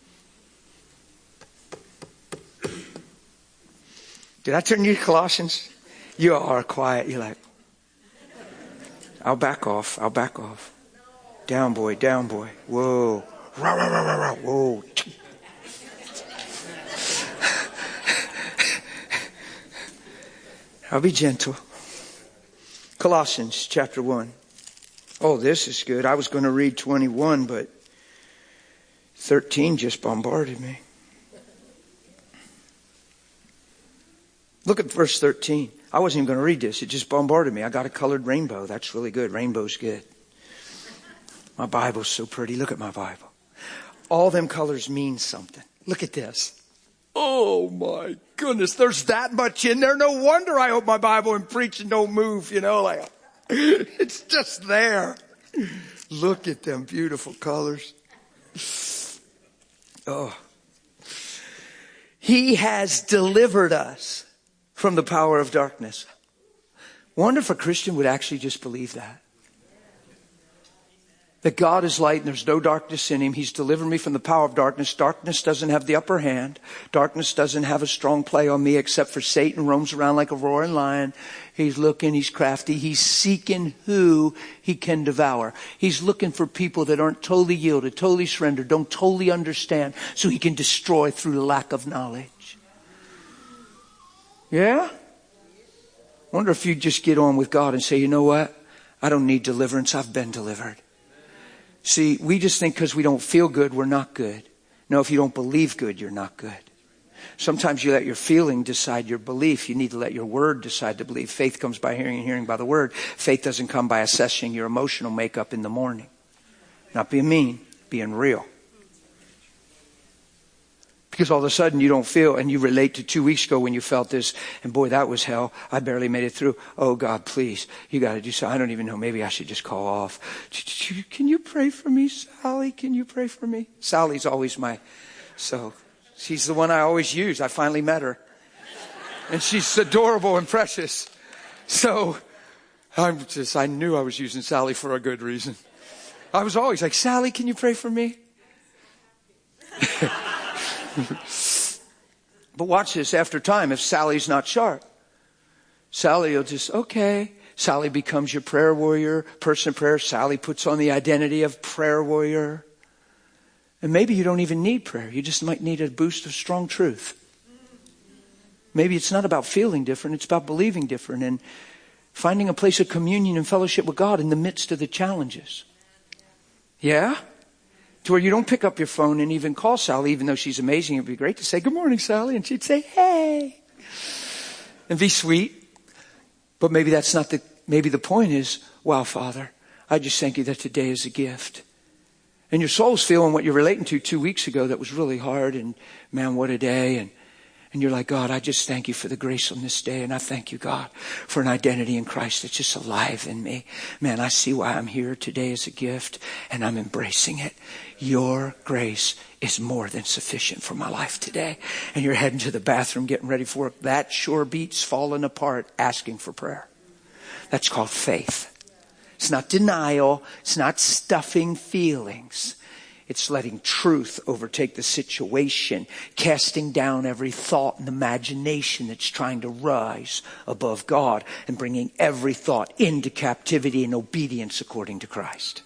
Did I turn you to Colossians? You are quiet. You're like, I'll back off. I'll back off. Down, boy. Down, boy. Whoa. Rah, rah, rah, rah, rah. Whoa. I'll be gentle. Colossians chapter one. Oh, this is good. I was going to read twenty-one, but thirteen just bombarded me. Look at verse thirteen. I wasn't even going to read this. It just bombarded me. I got a colored rainbow. That's really good. Rainbow's good. My Bible's so pretty. Look at my Bible. All them colors mean something. Look at this. Oh my goodness. There's that much in there. No wonder I open my Bible and preach and don't move, you know, like it's just there. Look at them beautiful colors. Oh. He has delivered us from the power of darkness. Wonder if a Christian would actually just believe that. That God is light and there's no darkness in him. He's delivered me from the power of darkness. Darkness doesn't have the upper hand. Darkness doesn't have a strong play on me except for Satan roams around like a roaring lion. He's looking, he's crafty. He's seeking who he can devour. He's looking for people that aren't totally yielded, totally surrendered, don't totally understand, so he can destroy through the lack of knowledge. Yeah? Wonder if you'd just get on with God and say, you know what? I don't need deliverance. I've been delivered. See, we just think because we don't feel good, we're not good. No, if you don't believe good, you're not good. Sometimes you let your feeling decide your belief. You need to let your word decide to believe. Faith comes by hearing and hearing by the word. Faith doesn't come by assessing your emotional makeup in the morning. Not being mean, being real. Because all of a sudden you don't feel, and you relate to two weeks ago when you felt this, and boy, that was hell. I barely made it through. Oh God, please, you got to do something. I don't even know. Maybe I should just call off. Can you pray for me, Sally? Can you pray for me? Sally's always my, so she's the one I always use. I finally met her. And she's adorable and precious. So I'm just, I knew I was using Sally for a good reason. I was always like, Sally, can you pray for me? But watch this. After time, if Sally's not sharp, Sally will just, okay. Sally becomes your prayer warrior, person of prayer. Sally puts on the identity of prayer warrior. And maybe you don't even need prayer. You just might need a boost of strong truth. Maybe it's not about feeling different. It's about believing different and finding a place of communion and fellowship with God in the midst of the challenges. Yeah? To where you don't pick up your phone and even call Sally, even though she's amazing. It'd be great to say, good morning, Sally. And she'd say, hey. And be sweet. But maybe that's not the, maybe the point is, wow, Father, I just thank you that today is a gift. And your soul's feeling what you're relating to two weeks ago that was really hard. And man, what a day. And And you're like, God, I just thank you for the grace on this day. And I thank you, God, for an identity in Christ that's just alive in me. Man, I see why I'm here today as a gift, and I'm embracing it. Your grace is more than sufficient for my life today. And you're heading to the bathroom, getting ready for it. That sure beats falling apart, asking for prayer. That's called faith. It's not denial. It's not stuffing feelings. It's letting truth overtake the situation, casting down every thought and imagination that's trying to rise above God and bringing every thought into captivity and obedience according to Christ.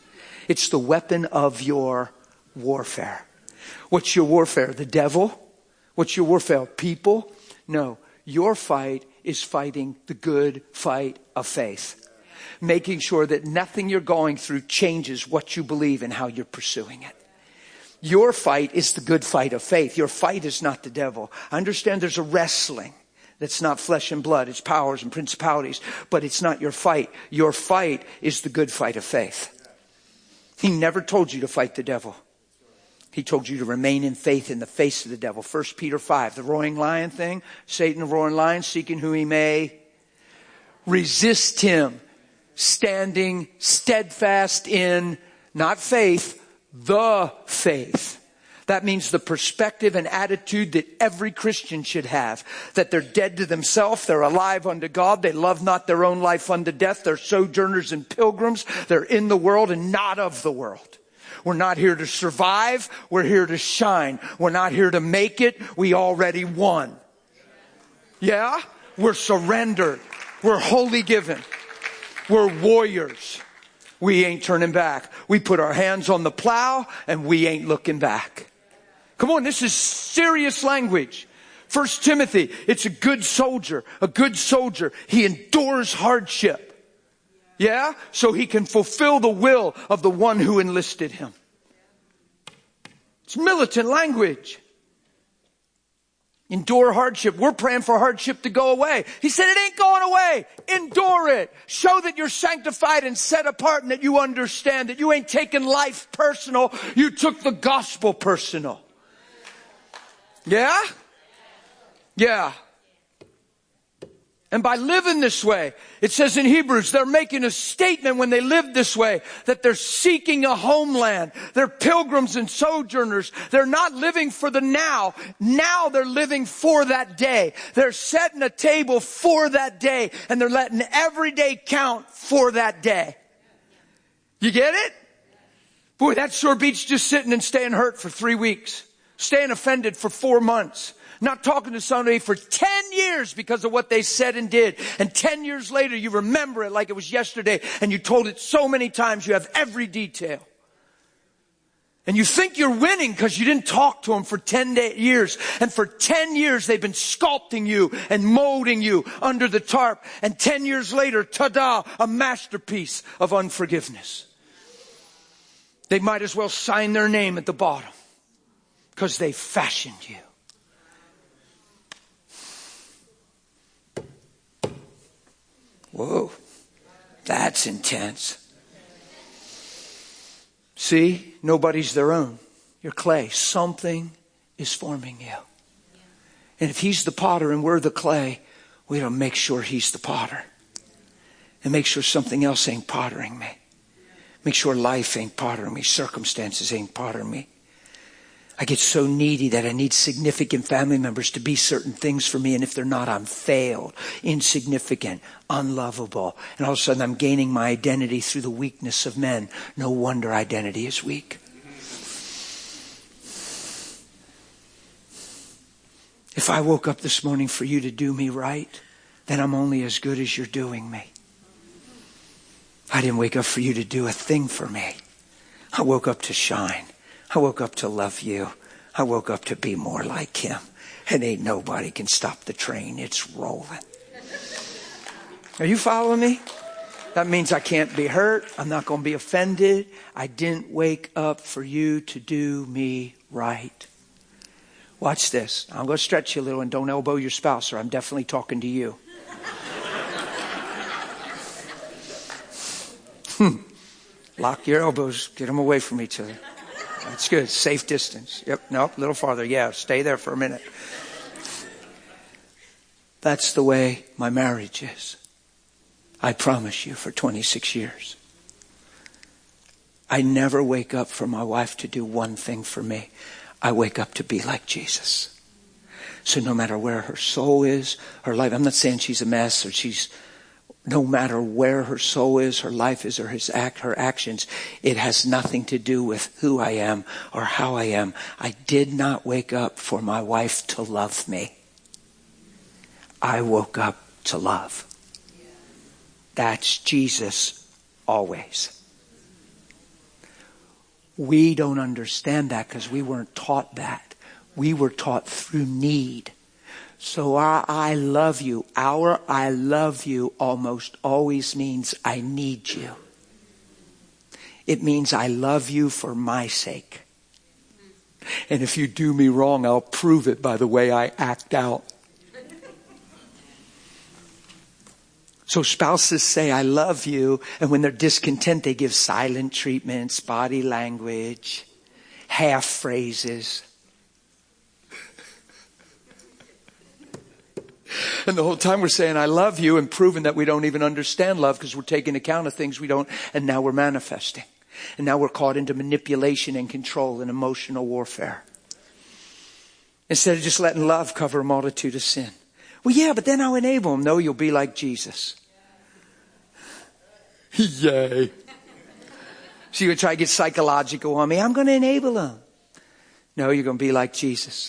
It's the weapon of your warfare. What's your warfare? The devil? What's your warfare? People? No. Your fight is fighting the good fight of faith. Making sure that nothing you're going through changes what you believe and how you're pursuing it. Your fight is the good fight of faith. Your fight is not the devil. I understand there's a wrestling that's not flesh and blood. It's powers and principalities. But it's not your fight. Your fight is the good fight of faith. He never told you to fight the devil. He told you to remain in faith in the face of the devil. First Peter five, the roaring lion thing. Satan, the roaring lion, seeking who he may. Resist him, standing steadfast in, not faith, the faith. That means the perspective and attitude that every Christian should have. That they're dead to themselves, they're alive unto God, they love not their own life unto death, they're sojourners and pilgrims, they're in the world and not of the world. We're not here to survive, we're here to shine. We're not here to make it, we already won. Yeah? We're surrendered. We're wholly given. We're warriors. We ain't turning back. We put our hands on the plow and we ain't looking back. Come on, this is serious language. First Timothy, it's a good soldier. A good soldier. He endures hardship. Yeah? So he can fulfill the will of the one who enlisted him. It's militant language. Endure hardship. We're praying for hardship to go away. He said it ain't going away. Endure it. Show that you're sanctified and set apart and that you understand that you ain't taking life personal. You took the gospel personal. Yeah? Yeah. And by living this way, it says in Hebrews, they're making a statement when they live this way, that they're seeking a homeland. They're pilgrims and sojourners. They're not living for the now. Now they're living for that day. They're setting a table for that day, and they're letting every day count for that day. You get it? Boy, that sure beats just sitting and staying hurt for three weeks. Staying offended for four months. Not talking to somebody for ten years because of what they said and did. And ten years later, you remember it like it was yesterday. And you told it so many times, you have every detail. And you think you're winning because you didn't talk to them for ten day, years. And for ten years, they've been sculpting you and molding you under the tarp. And ten years later, ta-da, a masterpiece of unforgiveness. They might as well sign their name at the bottom because they fashioned you. Whoa, that's intense. See, nobody's their own. You're clay. Something is forming you. And if he's the potter and we're the clay, we gotta make sure he's the potter. And make sure something else ain't pottering me. Make sure life ain't pottering me. Circumstances ain't pottering me. I get so needy that I need significant family members to be certain things for me. And if they're not, I'm failed, insignificant, unlovable. And all of a sudden I'm gaining my identity through the weakness of men. No wonder identity is weak. If I woke up this morning for you to do me right, then I'm only as good as you're doing me. I didn't wake up for you to do a thing for me. I woke up to shine. I woke up to love you. I woke up to be more like him. And ain't nobody can stop the train. It's rolling. Are you following me? That means I can't be hurt. I'm not going to be offended. I didn't wake up for you to do me right. Watch this. I'm going to stretch you a little and don't elbow your spouse or I'm definitely talking to you. Hmm. Lock your elbows. Get them away from each other. That's good. Safe distance. Yep. Nope. A little farther. Yeah. Stay there for a minute. That's the way my marriage is. I promise you for twenty-six years. I never wake up for my wife to do one thing for me. I wake up to be like Jesus. So no matter where her soul is, her life, I'm not saying she's a mess or she's, no matter where her soul is, her life is, or his act, her actions, it has nothing to do with who I am or how I am. I did not wake up for my wife to love me. I woke up to love. That's Jesus always. We don't understand that because we weren't taught that. We were taught through need. So our I love you, our I love you almost always means I need you. It means I love you for my sake. And if you do me wrong, I'll prove it by the way I act out. So spouses say, I love you. And when they're discontent, they give silent treatments, body language, half phrases. And the whole time we're saying, I love you, and proving that we don't even understand love because we're taking account of things we don't, and now we're manifesting. And now we're caught into manipulation and control and emotional warfare. Instead of just letting love cover a multitude of sin. Well, yeah, but then I'll enable them. No, you'll be like Jesus. Yay. So you try to get psychological on me. I'm going to enable them. No, you're going to be like Jesus.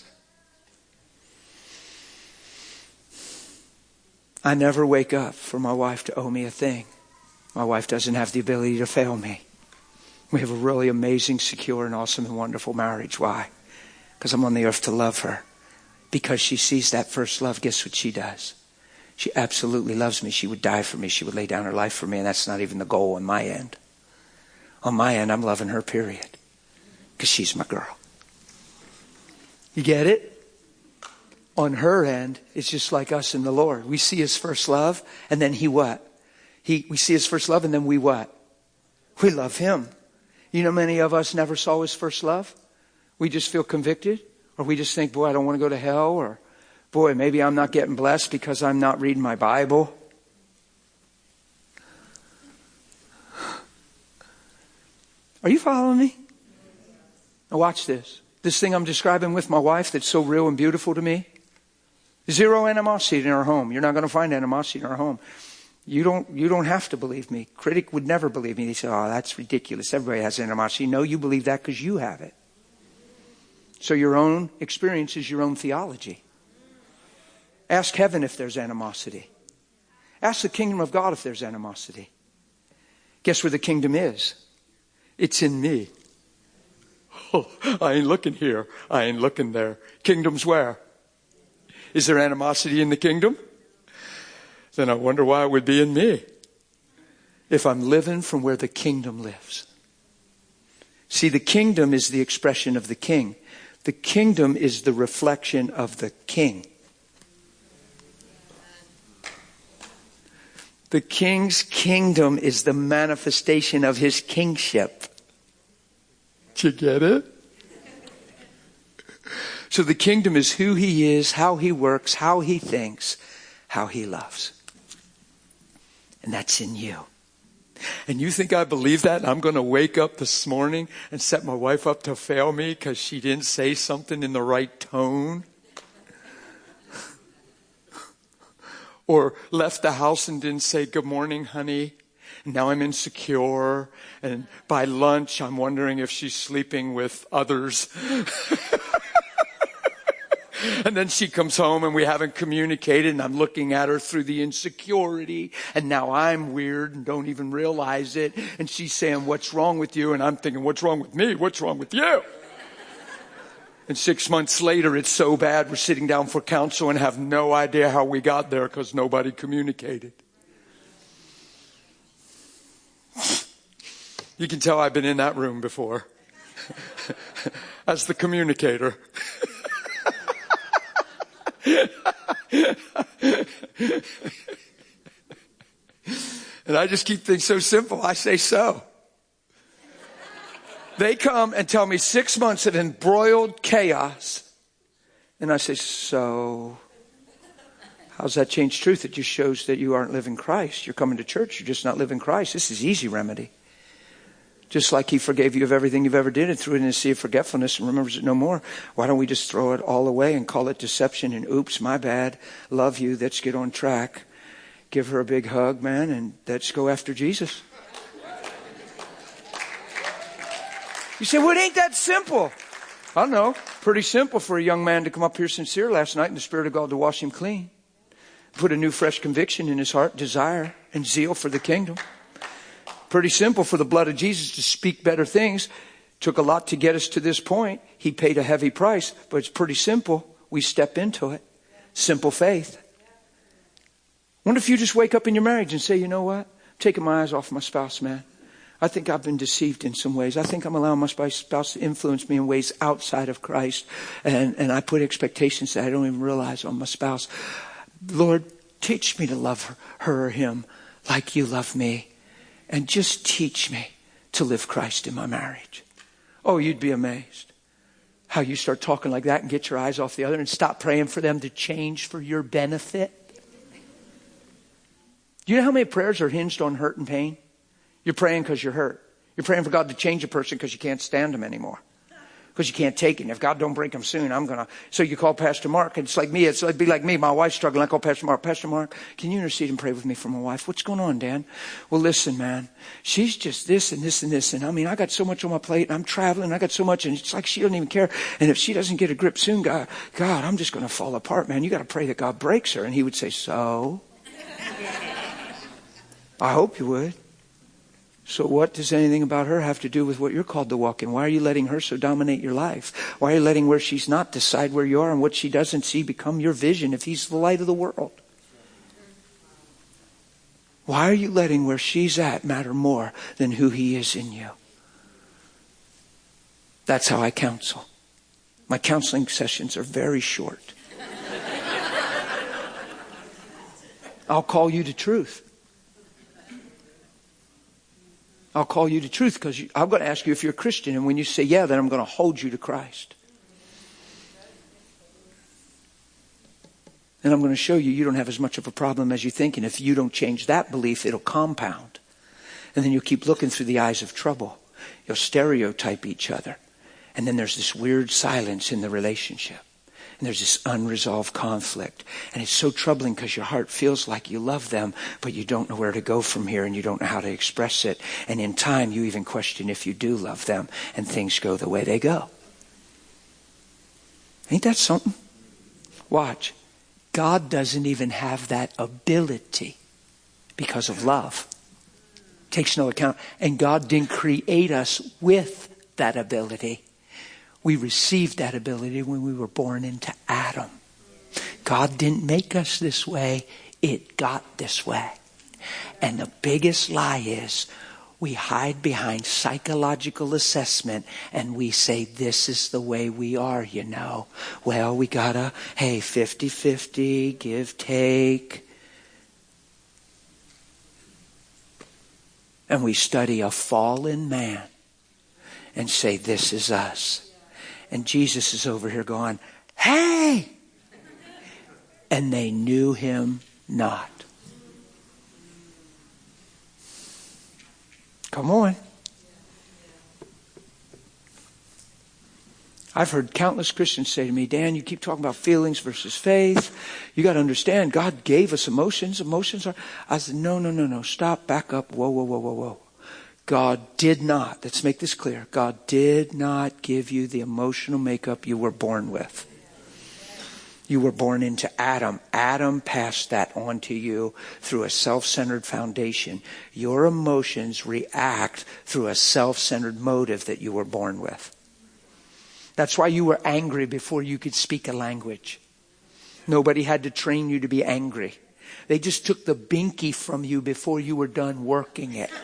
I never wake up for my wife to owe me a thing. My wife doesn't have the ability to fail me. We have a really amazing, secure, and awesome and wonderful marriage. Why? Because I'm on the earth to love her. Because she sees that first love, guess what she does? She absolutely loves me. She would die for me. She would lay down her life for me. And that's not even the goal on my end. On my end, I'm loving her, period. Because she's my girl. You get it? On her end, it's just like us in the Lord. We see his first love, and then he what? He, we see his first love, and then we what? We love him. You know, many of us never saw his first love. We just feel convicted, or we just think, boy, I don't want to go to hell, or boy, maybe I'm not getting blessed because I'm not reading my Bible. Are you following me? Now watch this. This thing I'm describing with my wife that's so real and beautiful to me. Zero animosity in our home. You're not going to find animosity in our home. You don't, you don't have to believe me. Critic would never believe me. They say, oh, that's ridiculous. Everybody has animosity. No, you believe that because you have it. So your own experience is your own theology. Ask heaven if there's animosity. Ask the kingdom of God if there's animosity. Guess where the kingdom is? It's in me. Oh, I ain't looking here. I ain't looking there. Kingdom's where? Is there animosity in the kingdom? Then I wonder why it would be in me. If I'm living from where the kingdom lives. See, the kingdom is the expression of the king. The kingdom is the reflection of the king. The king's kingdom is the manifestation of his kingship. Did you get it? So the kingdom is who he is, how he works, how he thinks, how he loves. And that's in you. And you think I believe that? And I'm going to wake up this morning and set my wife up to fail me because she didn't say something in the right tone? Or left the house and didn't say, good morning, honey. And now I'm insecure. And by lunch, I'm wondering if she's sleeping with others. And then she comes home and we haven't communicated and I'm looking at her through the insecurity and now I'm weird and don't even realize it. And she's saying, what's wrong with you? And I'm thinking, what's wrong with me? What's wrong with you? And six months later, it's so bad we're sitting down for counsel and have no idea how we got there because nobody communicated. You can tell I've been in that room before. As the communicator. And I just keep things so simple. I say so. They come and tell me six months of embroiled chaos. And I say, so how's that change truth? It just shows that you aren't living Christ. You're coming to church. You're just not living Christ. This is easy remedy. Just like he forgave you of everything you've ever did and threw it in the sea of forgetfulness and remembers it no more. Why don't we just throw it all away and call it deception and oops, my bad. Love you. Let's get on track. Give her a big hug, man, and let's go after Jesus. You say, well, it ain't that simple. I don't know. Pretty simple for a young man to come up here sincere last night and the Spirit of God to wash him clean. Put a new fresh conviction in his heart, desire and zeal for the kingdom. Pretty simple for the blood of Jesus to speak better things. Took a lot to get us to this point. He paid a heavy price, but it's pretty simple. We step into it. Simple faith. Wonder if you just wake up in your marriage and say, you know what? I'm taking my eyes off my spouse, man. I think I've been deceived in some ways. I think I'm allowing my spouse to influence me in ways outside of Christ. And, and I put expectations that I don't even realize on my spouse. Lord, teach me to love her, her or him like you love me. And just teach me to live Christ in my marriage. Oh, you'd be amazed how you start talking like that and get your eyes off the other and stop praying for them to change for your benefit. Do you know how many prayers are hinged on hurt and pain? You're praying because you're hurt. You're praying for God to change a person because you can't stand them anymore. Because you can't take it. And if God don't break them soon, I'm going to. So you call Pastor Mark. It's like me. It's, it'd be like me. My wife's struggling. I call Pastor Mark. Pastor Mark, can you intercede and pray with me for my wife? What's going on, Dan? Well, listen, man. She's just this and this and this. And I mean, I got so much on my plate. And I'm traveling. I got so much. And it's like she doesn't even care. And if she doesn't get a grip soon, God, God, I'm just going to fall apart, man. You got to pray that God breaks her. And he would say, so? I hope you would. So what does anything about her have to do with what you're called to walk in? Why are you letting her so dominate your life? Why are you letting where she's not decide where you are and what she doesn't see become your vision if he's the light of the world? Why are you letting where she's at matter more than who he is in you? That's how I counsel. My counseling sessions are very short. I'll call you to truth. I'll call you to truth because I'm going to ask you if you're a Christian. And when you say, yeah, then I'm going to hold you to Christ. And I'm going to show you you don't have as much of a problem as you think. And if you don't change that belief, it'll compound. And then you'll keep looking through the eyes of trouble. You'll stereotype each other. And then there's this weird silence in the relationship. And there's this unresolved conflict. And it's so troubling because your heart feels like you love them, but you don't know where to go from here and you don't know how to express it. And in time, you even question if you do love them and things go the way they go. Ain't that something? Watch. God doesn't even have that ability because of love. Takes no account. And God didn't create us with that ability. We received that ability when we were born into Adam. God didn't make us this way. It got this way. And the biggest lie is we hide behind psychological assessment and we say, this is the way we are, you know. Well, we gotta, hey, fifty-fifty, give, take. And we study a fallen man and say, this is us. And Jesus is over here going, hey! And they knew him not. Come on. I've heard countless Christians say to me, Dan, you keep talking about feelings versus faith. You got to understand, God gave us emotions. Emotions are... I said, no, no, no, no. Stop, back up. Whoa, whoa, whoa, whoa, whoa. God did not, let's make this clear, God did not give you the emotional makeup you were born with. You were born into Adam. Adam passed that on to you through a self-centered foundation. Your emotions react through a self-centered motive that you were born with. That's why you were angry before you could speak a language. Nobody had to train you to be angry. They just took the binky from you before you were done working it.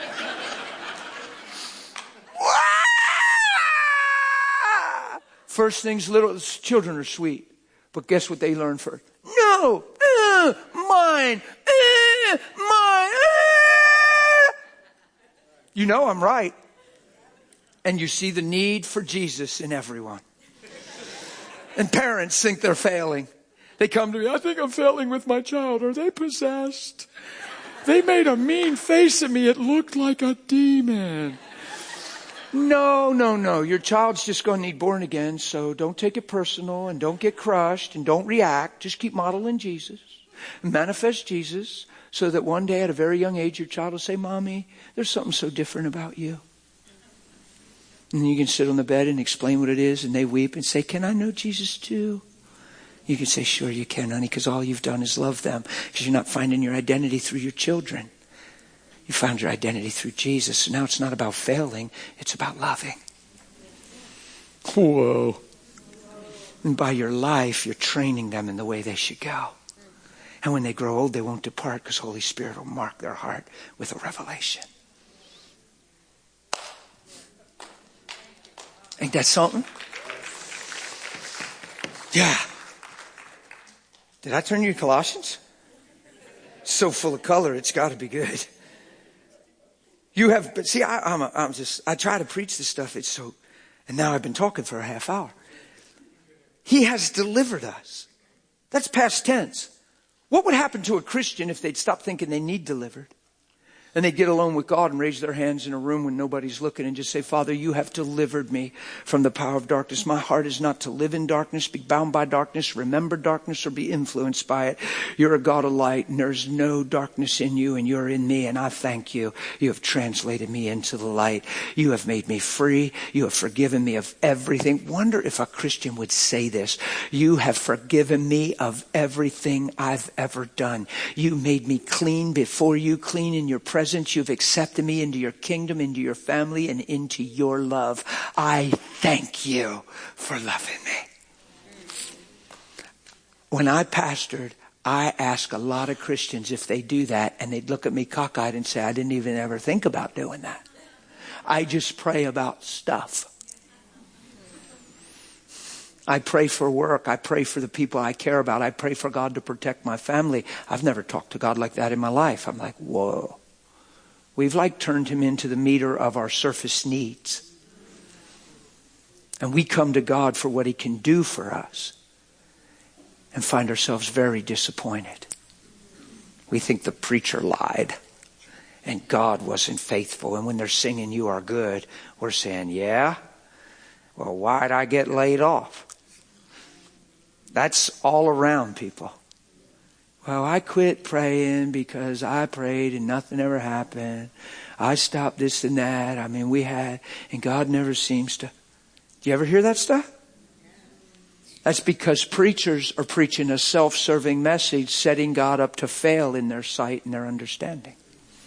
First things, little children are sweet. But guess what they learn first? No! Uh, mine! Uh, mine! Uh. You know I'm right. And you see the need for Jesus in everyone. And parents think they're failing. They come to me, I think I'm failing with my child. Are they possessed? They made a mean face at me. It looked like a demon. No, no, no. Your child's just going to need born again, so don't take it personal and don't get crushed and don't react. Just keep modeling Jesus. Manifest Jesus so that one day at a very young age your child will say, Mommy, there's something so different about you. And you can sit on the bed and explain what it is and they weep and say, can I know Jesus too? You can say, sure you can, honey, because all you've done is love them because you're not finding your identity through your children. You found your identity through Jesus. So now it's not about failing. It's about loving. Whoa. And by your life, you're training them in the way they should go. And when they grow old, they won't depart because Holy Spirit will mark their heart with a revelation. Ain't that something? Yeah. Did I turn you to Colossians? So full of color, it's got to be good. You have, but see, I, I'm, a, I'm just, I try to preach this stuff. It's so, and now I've been talking for a half hour. He has delivered us. That's past tense. What would happen to a Christian if they'd stop thinking they need delivered? And they get alone with God and raise their hands in a room when nobody's looking and just say, Father, you have delivered me from the power of darkness. My heart is not to live in darkness, be bound by darkness, remember darkness, or be influenced by it. You're a God of light, and there's no darkness in you, and you're in me, and I thank you. You have translated me into the light. You have made me free. You have forgiven me of everything. Wonder if a Christian would say this. You have forgiven me of everything I've ever done. You made me clean before you, clean in your presence. You've accepted me into your kingdom, into your family, and into your love. I thank you for loving me. When I pastored, I ask a lot of Christians if they do that, and they'd look at me cockeyed and say, I didn't even ever think about doing that. I just pray about stuff. I pray for work. I pray for the people I care about. I pray for God to protect my family. I've never talked to God like that in my life. I'm like, whoa. We've like turned him into the meter of our surface needs. And we come to God for what he can do for us and find ourselves very disappointed. We think the preacher lied and God wasn't faithful. And when they're singing, you are good, we're saying, yeah, well, why'd I get laid off? That's all around people. Well, I quit praying because I prayed and nothing ever happened. I stopped this and that. I mean, we had, and God never seems to. Do you ever hear that stuff? That's because preachers are preaching a self-serving message, setting God up to fail in their sight and their understanding.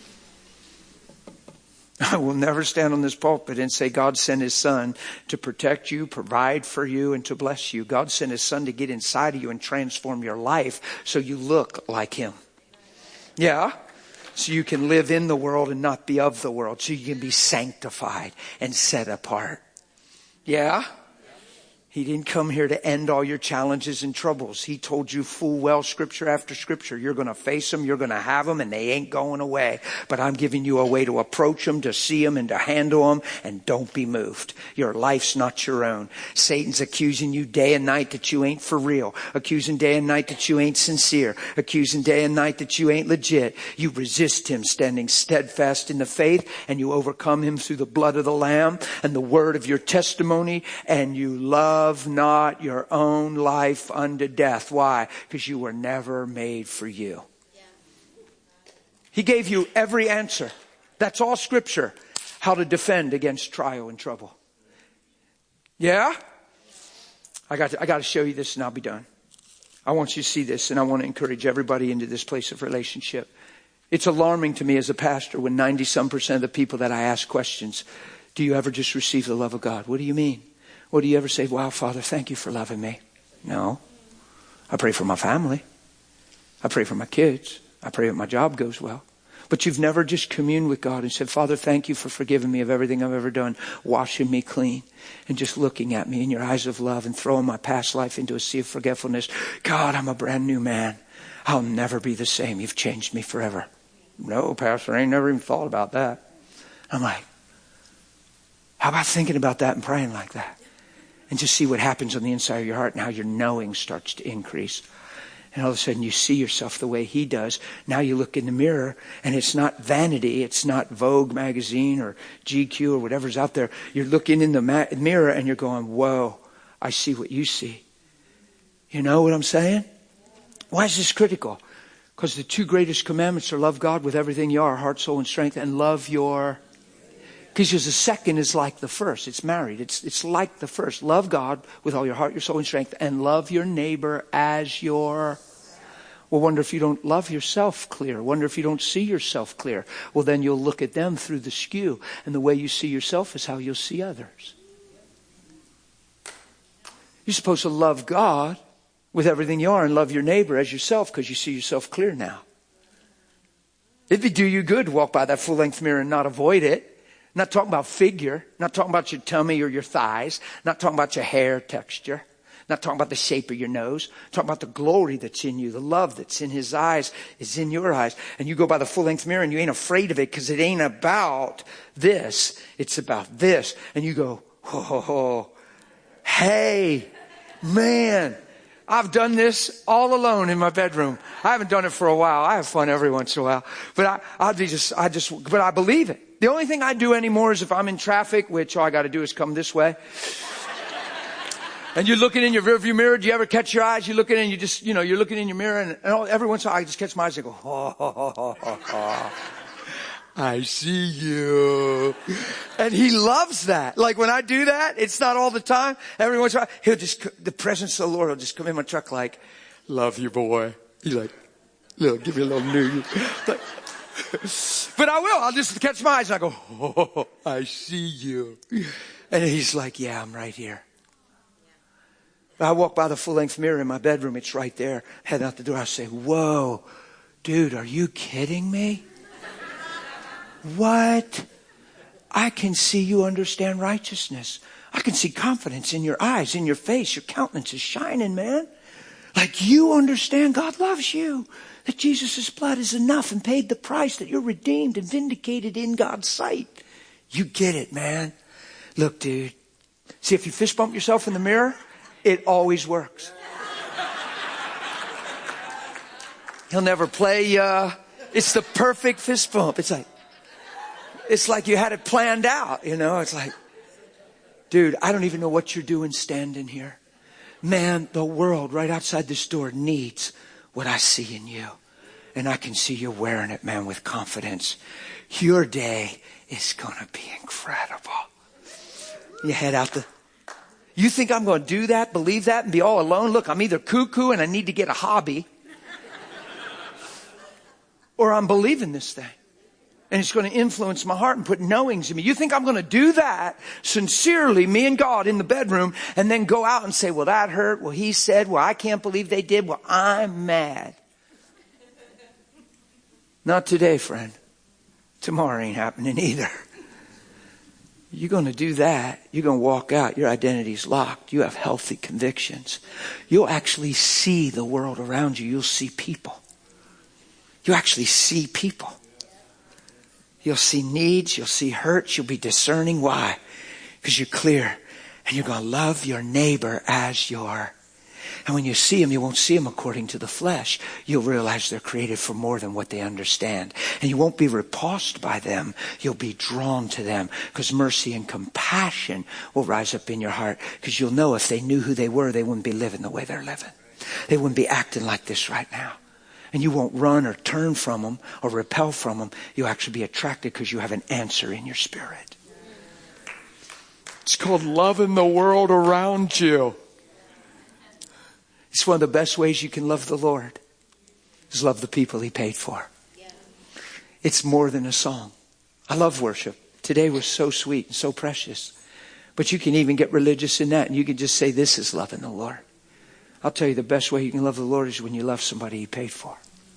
I will never stand on this pulpit and say God sent his son to protect you, provide for you, and to bless you. God sent his son to get inside of you and transform your life so you look like him. Yeah. So you can live in the world and not be of the world. So you can be sanctified and set apart. Yeah. He didn't come here to end all your challenges and troubles. He told you full well, scripture after scripture, you're going to face them, you're going to have them, and they ain't going away. But I'm giving you a way to approach them, to see them, and to handle them, and don't be moved. Your life's not your own. Satan's accusing you day and night that you ain't for real, accusing day and night that you ain't sincere, accusing day and night that you ain't legit. You resist him, standing steadfast in the faith, and you overcome him through the blood of the Lamb and the word of your testimony, and you love Love not your own life unto death. Why? Because you were never made for you. He gave you every answer. That's all scripture. How to defend against trial and trouble. Yeah? I got to, I got to show you this and I'll be done. I want you to see this and I want to encourage everybody into this place of relationship. It's alarming to me as a pastor when ninety some percent of the people that I ask questions, do you ever just receive the love of God? What do you mean? Or do you ever say, wow, Father, thank you for loving me? No. I pray for my family. I pray for my kids. I pray that my job goes well. But you've never just communed with God and said, Father, thank you for forgiving me of everything I've ever done, washing me clean, and just looking at me in your eyes of love and throwing my past life into a sea of forgetfulness. God, I'm a brand new man. I'll never be the same. You've changed me forever. No, Pastor, I ain't never even thought about that. I'm like, how about thinking about that and praying like that? And just see what happens on the inside of your heart and how your knowing starts to increase. And all of a sudden you see yourself the way he does. Now you look in the mirror and it's not vanity. It's not Vogue magazine or G Q or whatever's out there. You're looking in the ma- mirror and you're going, whoa, I see what you see. You know what I'm saying? Why is this critical? Because the two greatest commandments are love God with everything you are, heart, soul, and strength, and love your... Because the second is like the first. It's married. It's it's like the first. Love God with all your heart, your soul, and strength. And love your neighbor as your... Well, wonder if you don't love yourself clear. Wonder if you don't see yourself clear. Well, then you'll look at them through the skew. And the way you see yourself is how you'll see others. You're supposed to love God with everything you are and love your neighbor as yourself because you see yourself clear now. It'd do you good to walk by that full-length mirror and not avoid it. Not talking about figure. Not talking about your tummy or your thighs. Not talking about your hair texture. Not talking about the shape of your nose. Talking about the glory that's in you. The love that's in his eyes is in your eyes. And you go by the full-length mirror and you ain't afraid of it because it ain't about this. It's about this. And you go, oh, hey, man. I've done this all alone in my bedroom. I haven't done it for a while. I have fun every once in a while. But I, I'll be just, I just, but I believe it. The only thing I do anymore is if I'm in traffic, which all I got to do is come this way. And you're looking in your rearview mirror. Do you ever catch your eyes? You're looking and you just, you know, you're looking in your mirror and, and all, every once in a while I just catch my eyes and go, oh, oh, oh, oh, oh, oh. I see you. And he loves that. Like when I do that, it's not all the time. Every once in a while, he'll just, the presence of the Lord will just come in my truck like, love you, boy. He's like, little, give me a little new. Like, but I will. I'll just catch my eyes and I go, oh, I see you. And he's like, yeah, I'm right here. I walk by the full-length mirror in my bedroom. It's right there. Head out the door. I say, whoa, dude, are you kidding me? What? I can see you understand righteousness. I can see confidence in your eyes, in your face. Your countenance is shining, man. Like you understand God loves you. That Jesus' blood is enough and paid the price, that you're redeemed and vindicated in God's sight. You get it, man. Look, dude. See, if you fist bump yourself in the mirror, it always works. He'll never play, uh, it's the perfect fist bump. It's like, It's like you had it planned out, you know. It's like, dude, I don't even know what you're doing standing here. Man, the world right outside this door needs what I see in you. And I can see you wearing it, man, with confidence. Your day is going to be incredible. You head out the... You think I'm going to do that, believe that, and be all alone? Look, I'm either cuckoo and I need to get a hobby. Or I'm believing this thing. And it's going to influence my heart and put knowings in me. You think I'm going to do that sincerely, me and God in the bedroom, and then go out and say, well, that hurt. Well, he said, well, I can't believe they did. Well, I'm mad. Not today, friend. Tomorrow ain't happening either. You're going to do that. You're going to walk out. Your identity's locked. You have healthy convictions. You'll actually see the world around you. You'll see people. You actually see people. You'll see needs. You'll see hurts. You'll be discerning. Why? Because you're clear. And you're going to love your neighbor as your. And when you see them, you won't see them according to the flesh. You'll realize they're created for more than what they understand. And you won't be repulsed by them. You'll be drawn to them. Because mercy and compassion will rise up in your heart. Because you'll know if they knew who they were, they wouldn't be living the way they're living. They wouldn't be acting like this right now. And you won't run or turn from them or repel from them. You'll actually be attracted because you have an answer in your spirit. It's called loving the world around you. It's one of the best ways you can love the Lord. Is love the people he paid for. It's more than a song. I love worship. Today was so sweet and so precious. But you can even get religious in that. And you can just say this is loving the Lord. I'll tell you the best way you can love the Lord is when you love somebody he paid for.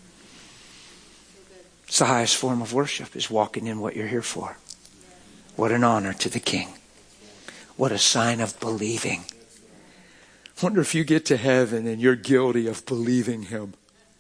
It's the highest form of worship, is walking in what you're here for. What an honor to the King. What a sign of believing. I wonder if you get to heaven and you're guilty of believing him.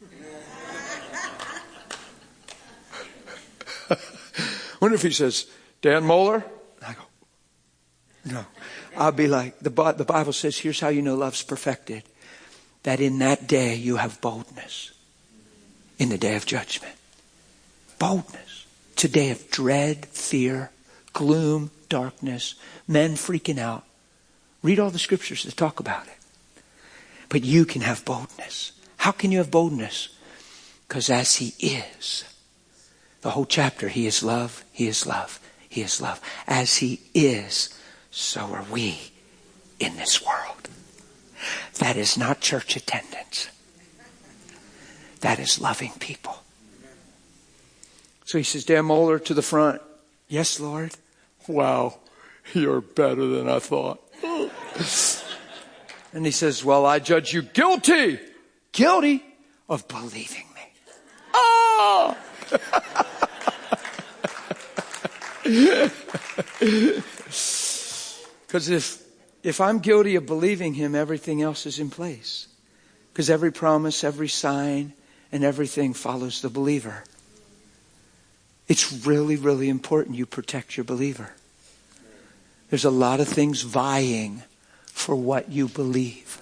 I wonder if he says, Dan Moeller? I go, no. I'll be like, the, the Bible says, here's how you know love's perfected. That in that day you have boldness. In the day of judgment. Boldness. It's a day of dread, fear, gloom, darkness, men freaking out. Read all the scriptures that talk about it. But you can have boldness. How can you have boldness? Because as he is, the whole chapter, he is love, he is love, he is love. As he is, so are we in this world. That is not church attendance. That is loving people. So he says, Dan Moeller to the front. Yes, Lord. Wow, you're better than I thought. And he says, well, I judge you guilty, guilty of believing me. Oh! Because if, if I'm guilty of believing him, everything else is in place. Because every promise, every sign, and everything follows the believer. It's really, really important you protect your believer. There's a lot of things vying for what you believe.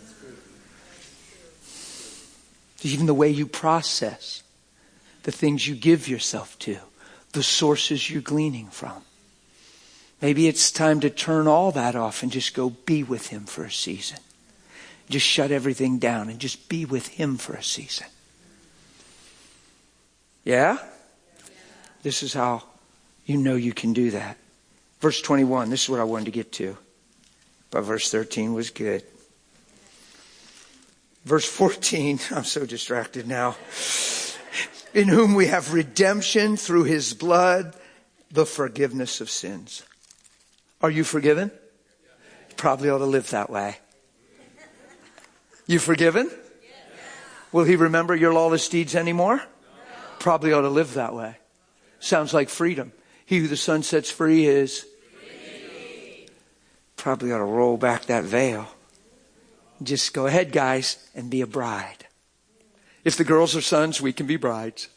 Even the way you process the things you give yourself to, the sources you're gleaning from. Maybe it's time to turn all that off and just go be with him for a season. Just shut everything down and just be with him for a season. Yeah? This is how you know you can do that. Verse twenty-one, this is what I wanted to get to. But verse thirteen was good. Verse fourteen, I'm so distracted now. In whom we have redemption through his blood, the forgiveness of sins. Are you forgiven? Probably ought to live that way. You forgiven? Will he remember your lawless deeds anymore? Probably ought to live that way. Sounds like freedom. He who the Son sets free is free. Probably ought to roll back that veil. Just go ahead, guys, and be a bride. If the girls are sons, we can be brides.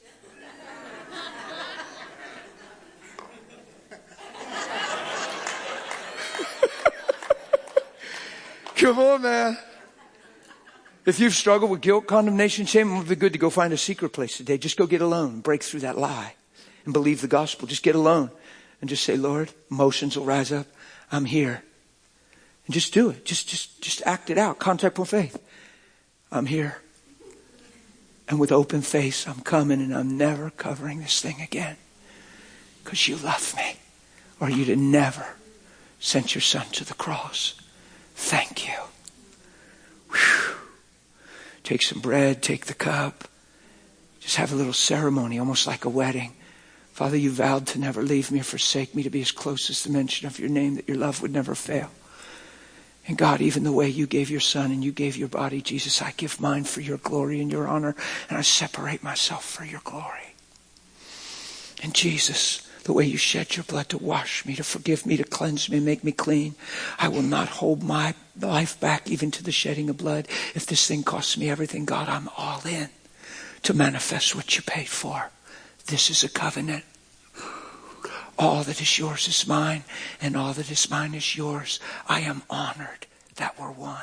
Come on, man. If you've struggled with guilt, condemnation, shame, it would be good to go find a secret place today. Just go get alone. Break through that lie and believe the gospel. Just get alone and just say, Lord, emotions will rise up. I'm here. And just do it. Just, just, just act it out. Contact with faith. I'm here. And with open face, I'm coming and I'm never covering this thing again. Because you love me. Or you'd have never sent your son to the cross. Thank you. Whew. Take some bread, take the cup. Just have a little ceremony, almost like a wedding. Father, you vowed to never leave me or forsake me, to be as close as the mention of your name, that your love would never fail. And God, even the way you gave your son and you gave your body, Jesus, I give mine for your glory and your honor, and I separate myself for your glory. And Jesus, the way you shed your blood to wash me, to forgive me, to cleanse me, make me clean, I will not hold my life back even to the shedding of blood. If this thing costs me everything, God, I'm all in to manifest what you paid for. This is a covenant. All that is yours is mine, and all that is mine is yours. I am honored that we're one.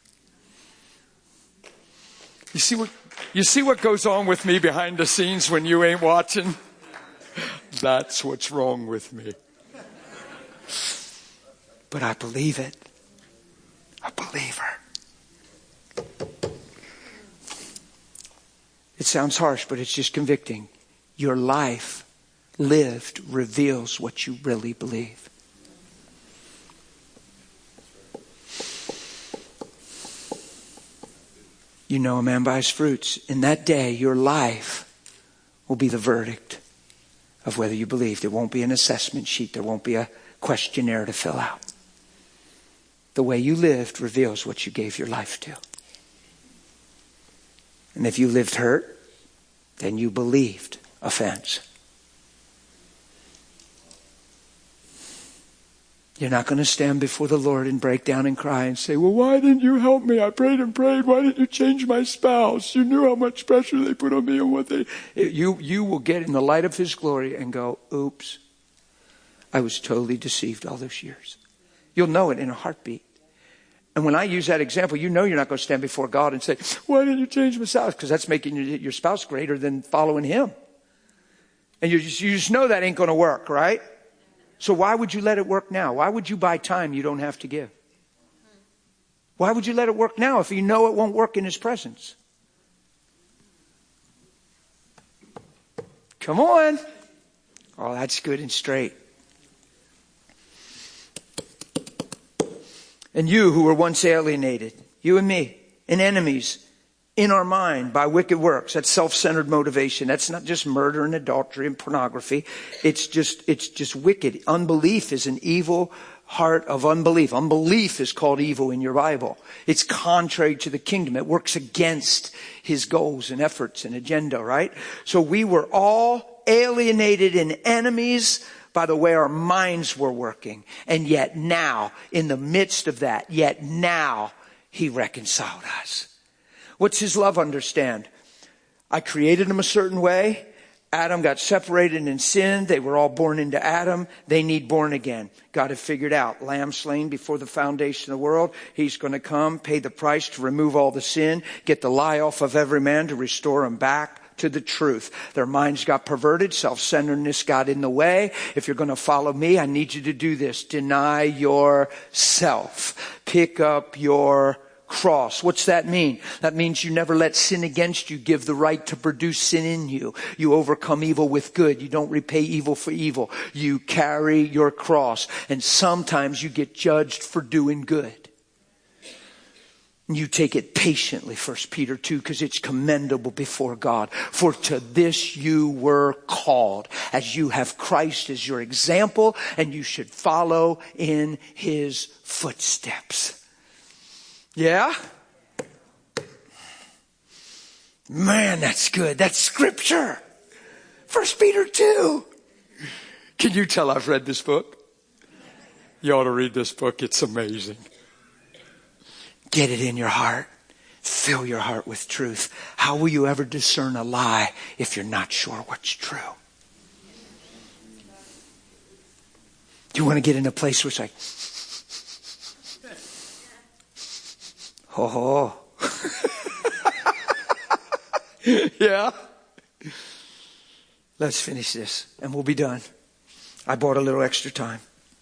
You see what, you see what goes on with me behind the scenes when you ain't watching? That's what's wrong with me. But I believe it. A believer. It sounds harsh, but it's just convicting. Your life lived reveals what you really believe. You know a man by his fruits. In that day, your life will be the verdict of whether you believed. It won't be an assessment sheet. There won't be a questionnaire to fill out. The way you lived reveals what you gave your life to. And if you lived hurt, then you believed offense. You're not going to stand before the Lord and break down and cry and say, well, why didn't you help me? I prayed and prayed. Why didn't you change my spouse? You knew how much pressure they put on me and what they... You, you will get in the light of his glory and go, oops, I was totally deceived all those years. You'll know it in a heartbeat. And when I use that example, you know you're not going to stand before God and say, why didn't you change my spouse? Because that's making your, your spouse greater than following him. And you just, you just know that ain't going to work, right? So why would you let it work now? Why would you buy time you don't have to give? Why would you let it work now if you know it won't work in his presence? Come on. Oh, that's good and straight. And you who were once alienated, you and me, and enemies in our mind by wicked works. That's self-centered motivation. That's not just murder and adultery and pornography. It's just, it's just wicked. Unbelief is an evil heart of unbelief. Unbelief is called evil in your Bible. It's contrary to the kingdom. It works against his goals and efforts and agenda, right? So we were all alienated and enemies by the way our minds were working. And yet now, in the midst of that, yet now he reconciled us. What's his love understand? I created him a certain way. Adam got separated and sinned. They were all born into Adam. They need born again. God had figured out. Lamb slain before the foundation of the world. He's going to come, pay the price to remove all the sin, get the lie off of every man to restore them back to the truth. Their minds got perverted. Self-centeredness got in the way. If you're going to follow me, I need you to do this. Deny yourself. Pick up your cross. What's that mean? That means you never let sin against you give the right to produce sin in you. You overcome evil with good. You don't repay evil for evil. You carry your cross. And sometimes you get judged for doing good. You take it patiently, First Peter two, because it's commendable before God. For to this you were called, as you have Christ as your example, and you should follow in his footsteps. Yeah? Man, that's good. That's scripture. First Peter two. Can you tell I've read this book? You ought to read this book. It's amazing. Get it in your heart. Fill your heart with truth. How will you ever discern a lie if you're not sure what's true? Do you want to get in a place where it's like, oh, yeah. Let's finish this and we'll be done. I bought a little extra time.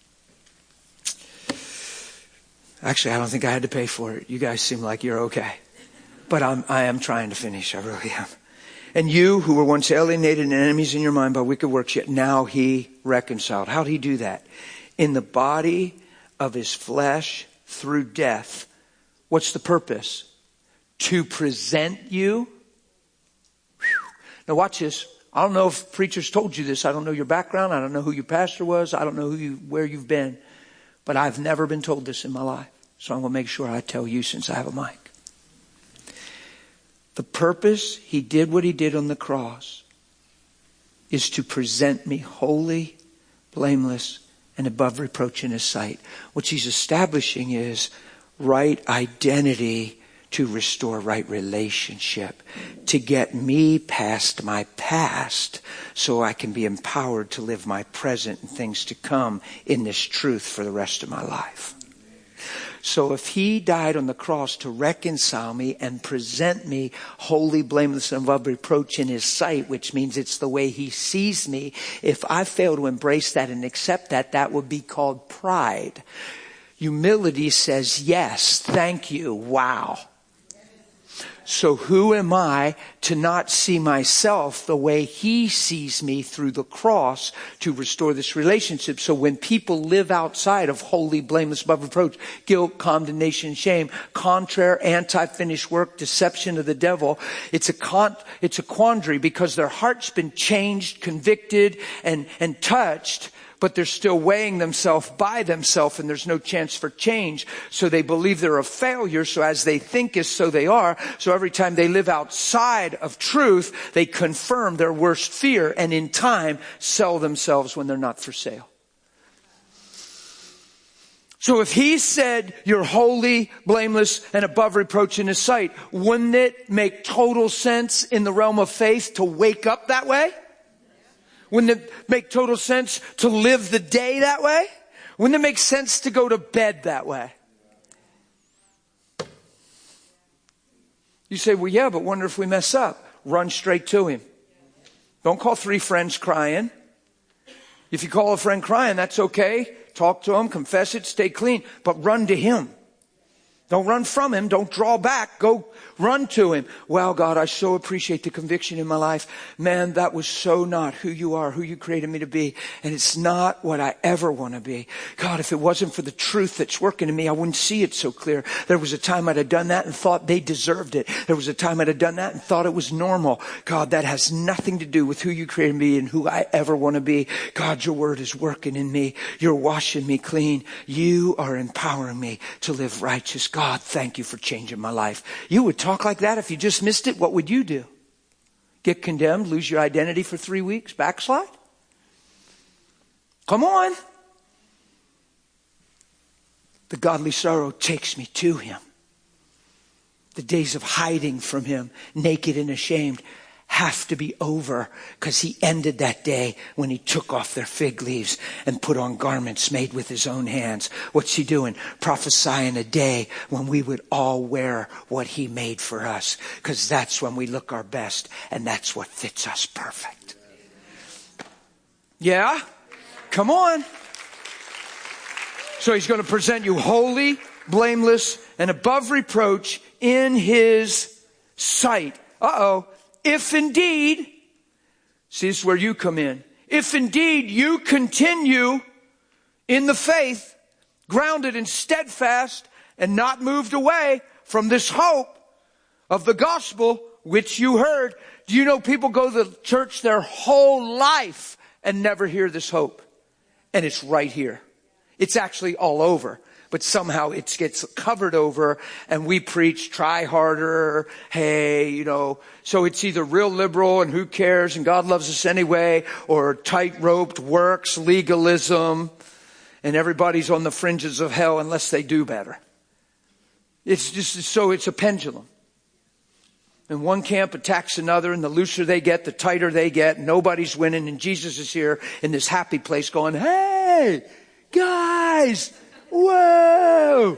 Actually, I don't think I had to pay for it. You guys seem like you're okay. But I'm, I am trying to finish. I really am. And you who were once alienated and enemies in your mind by wicked works, yet now he reconciled. How did he do that? In the body of his flesh through death. What's the purpose? To present you. Whew. Now watch this. I don't know if preachers told you this. I don't know your background. I don't know who your pastor was. I don't know who you, where you've been. But I've never been told this in my life. So I'm going to make sure I tell you since I have a mic. The purpose he did what he did on the cross is to present me holy, blameless, and above reproach in his sight. What he's establishing is right identity to restore right relationship, to get me past my past so I can be empowered to live my present and things to come in this truth for the rest of my life. So if he died on the cross to reconcile me and present me holy, blameless, and above reproach in his sight, which means it's the way he sees me, if I fail to embrace that and accept that, that would be called pride. Humility says, yes, thank you, wow. So who am I to not see myself the way he sees me through the cross to restore this relationship? So when people live outside of holy, blameless, above reproach, guilt, condemnation, shame, contrary, anti-finished work, deception of the devil, it's a con- it's a quandary because their heart's been changed, convicted, and, and touched, but they're still weighing themselves by themselves and there's no chance for change. So they believe they're a failure. So as they think is, so they are. So every time they live outside of truth, they confirm their worst fear and in time sell themselves when they're not for sale. So if he said you're holy, blameless, and above reproach in his sight, wouldn't it make total sense in the realm of faith to wake up that way? Wouldn't it make total sense to live the day that way? Wouldn't it make sense to go to bed that way? You say, well, yeah, but wonder if we mess up. Run straight to him. Don't call three friends crying. If you call a friend crying, that's okay. Talk to him, confess it, stay clean, but run to him. Don't run from him. Don't draw back. Go run to him. Well, God, I so appreciate the conviction in my life. Man, that was so not who you are, who you created me to be. And it's not what I ever want to be. God, if it wasn't for the truth that's working in me, I wouldn't see it so clear. There was a time I'd have done that and thought they deserved it. There was a time I'd have done that and thought it was normal. God, that has nothing to do with who you created me and who I ever want to be. God, your word is working in me. You're washing me clean. You are empowering me to live righteous. God, thank you for changing my life. You would talk like that if you just missed it. What would you do? Get condemned, lose your identity for three weeks, backslide? Come on. The godly sorrow takes me to him. The days of hiding from him, naked and ashamed, have to be over, because he ended that day when he took off their fig leaves and put on garments made with his own hands. What's he doing? Prophesying a day when we would all wear what he made for us, because that's when we look our best and that's what fits us perfect. Yeah? Come on. So he's going to present you holy, blameless, and above reproach in his sight. Uh-oh. If indeed, see, this is where you come in. If indeed you continue in the faith, grounded and steadfast, and not moved away from this hope of the gospel which you heard. Do you know people go to the church their whole life and never hear this hope? And it's right here. It's actually all over. But somehow it gets covered over, and we preach, try harder, hey, you know. So it's either real liberal and who cares and God loves us anyway, or tight-roped works, legalism, and everybody's on the fringes of hell unless they do better. It's just so it's a pendulum. And one camp attacks another, and the looser they get, the tighter they get. Nobody's winning, and Jesus is here in this happy place going, hey, guys, whoa!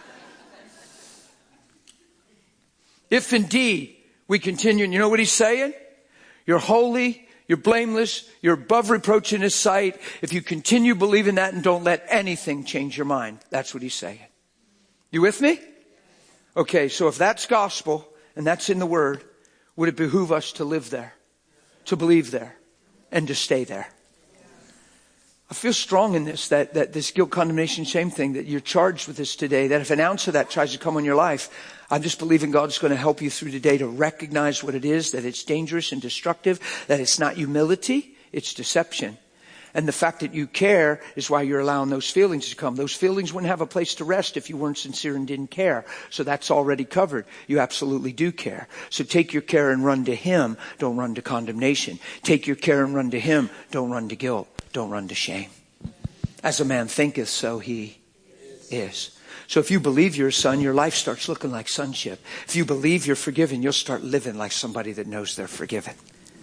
If indeed we continue, and you know what he's saying? You're holy, you're blameless, you're above reproach in his sight. If you continue believing that and don't let anything change your mind. That's what he's saying. You with me? Okay, so if that's gospel and that's in the word, would it behoove us to live there, to believe there, and to stay there? I feel strong in this, that, that this guilt, condemnation, shame thing, that you're charged with this today, that if an ounce of that tries to come on your life, I'm just believing God's going to help you through today to recognize what it is, that it's dangerous and destructive, that it's not humility, it's deception. And the fact that you care is why you're allowing those feelings to come. Those feelings wouldn't have a place to rest if you weren't sincere and didn't care. So that's already covered. You absolutely do care. So take your care and run to him. Don't run to condemnation. Take your care and run to him. Don't run to guilt. Don't run to shame. As a man thinketh, so he is. So if you believe you're a son, your life starts looking like sonship. If you believe you're forgiven, you'll start living like somebody that knows they're forgiven.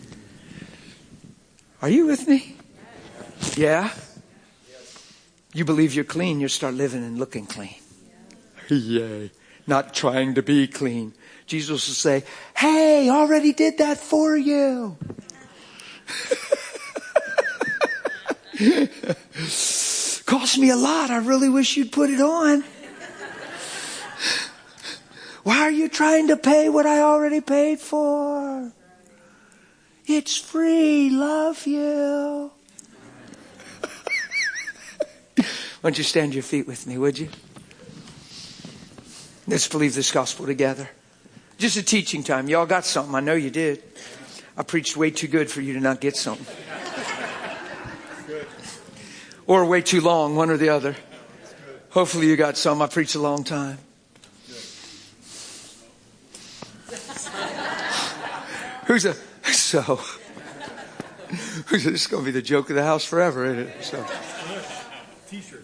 Are you with me? Yeah? You believe you're clean, you'll start living and looking clean. Yay. Not trying to be clean. Jesus will say, hey, already did that for you. Cost me a lot. I really wish you'd put it on. Why are you trying to pay what I already paid for? It's free. Love you. Why don't you stand to your feet with me, would you? Let's believe this gospel together. Just a teaching time. Y'all got something. I know you did. I preached way too good for you to not get something. Or way too long, one or the other. Hopefully you got some. I preached a long time. Who's a, so, who's a, this is going to be the joke of the house forever, isn't it? So. T-shirt.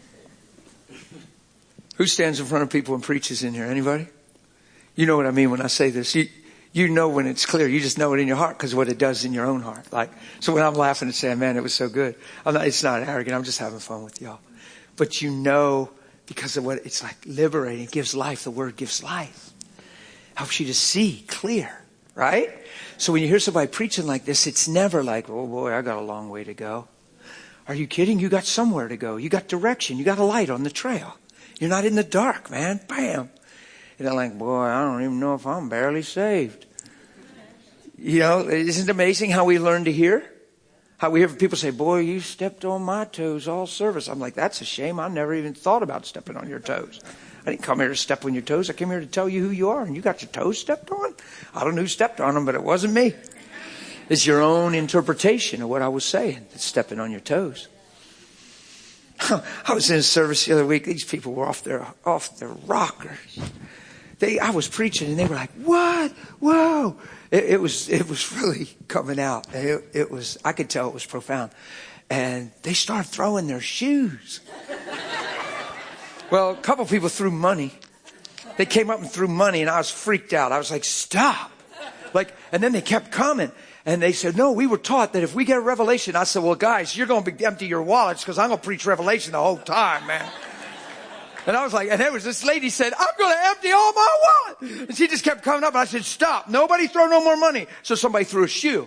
Who stands in front of people and preaches in here? Anybody? You know what I mean when I say this. You, you know when it's clear. You just know it in your heart because of what it does in your own heart. Like, so when I'm laughing and saying, man, it was so good. I'm not, it's not arrogant. I'm just having fun with y'all. But you know because of what it's like liberating. It gives life. The word gives life. Helps you to see clear. Right? So when you hear somebody preaching like this, it's never like, oh boy, I got a long way to go. Are you kidding? You got somewhere to go. You got direction. You got a light on the trail. You're not in the dark, man. Bam. And they're like, boy, I don't even know if I'm barely saved. You know, isn't it amazing how we learn to hear? How we hear people say, boy, you stepped on my toes all service. I'm like, that's a shame. I never even thought about stepping on your toes. I didn't come here to step on your toes. I came here to tell you who you are. And you got your toes stepped on? I don't know who stepped on them, but it wasn't me. It's your own interpretation of what I was saying. It's stepping on your toes. I was in a service the other week. These people were off their, off their rockers. They, I was preaching and they were like, what? Whoa. It, it was, it was really coming out. It, it was, I could tell it was profound. And they started throwing their shoes. Well, a couple people threw money. They came up and threw money and I was freaked out. I was like, stop. Like, and then they kept coming. And they said, no, we were taught that if we get a revelation. I said, well, guys, you're going to empty your wallets because I'm going to preach revelation the whole time, man. And I was like, and there was this lady said, I'm going to empty all my wallet. And she just kept coming up. And I said, stop. Nobody throw no more money. So somebody threw a shoe.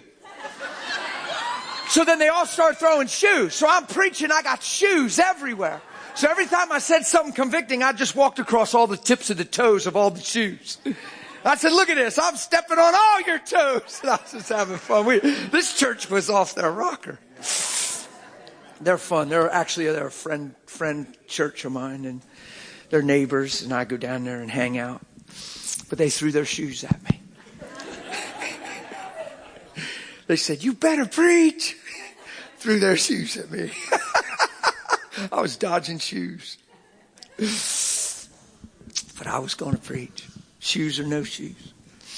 So then they all started throwing shoes. So I'm preaching. I got shoes everywhere. So every time I said something convicting, I just walked across all the tips of the toes of all the shoes. I said, look at this. I'm stepping on all your toes. And I was just having fun. We, this church was off their rocker. They're fun. They're actually they're a friend, friend church of mine. And they're neighbors. And I go down there and hang out. But they threw their shoes at me. They said, you better preach. Threw their shoes at me. I was dodging shoes. But I was going to preach. Shoes or no shoes.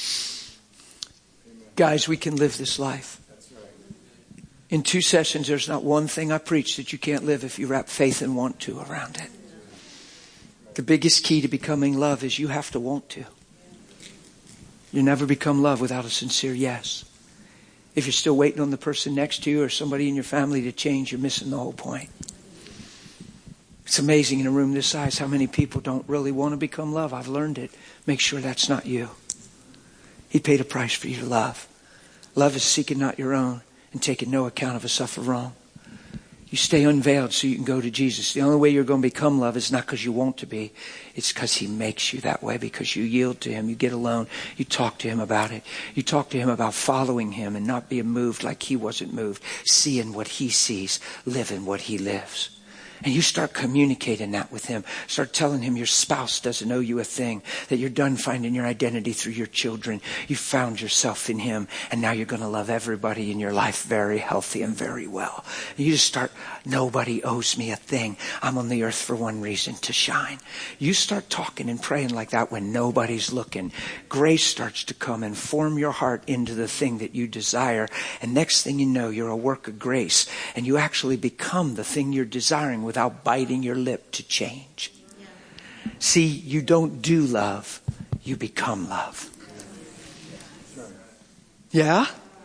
Guys, we can live this life. In two sessions, there's not one thing I preach that you can't live if you wrap faith and want to around it. The biggest key to becoming love is you have to want to. You never become love without a sincere yes. If you're still waiting on the person next to you or somebody in your family to change, you're missing the whole point. It's amazing in a room this size how many people don't really want to become love. I've learned it. Make sure that's not you. He paid a price for you to love. Love is seeking not your own and taking no account of a suffer wrong. You stay unveiled so you can go to Jesus. The only way you're going to become love is not because you want to be. It's because he makes you that way, because you yield to him. You get alone. You talk to him about it. You talk to him about following him and not being moved like he wasn't moved. Seeing what he sees. Living what he lives. And you start communicating that with him. Start telling him your spouse doesn't owe you a thing. That you're done finding your identity through your children. You found yourself in him. And now you're going to love everybody in your life very healthy and very well. And you just start, nobody owes me a thing. I'm on the earth for one reason, to shine. You start talking and praying like that when nobody's looking. Grace starts to come and form your heart into the thing that you desire. And next thing you know, you're a work of grace. And you actually become the thing you're desiring without biting your lip to change. Yeah. See, you don't do love, you become love. Yeah?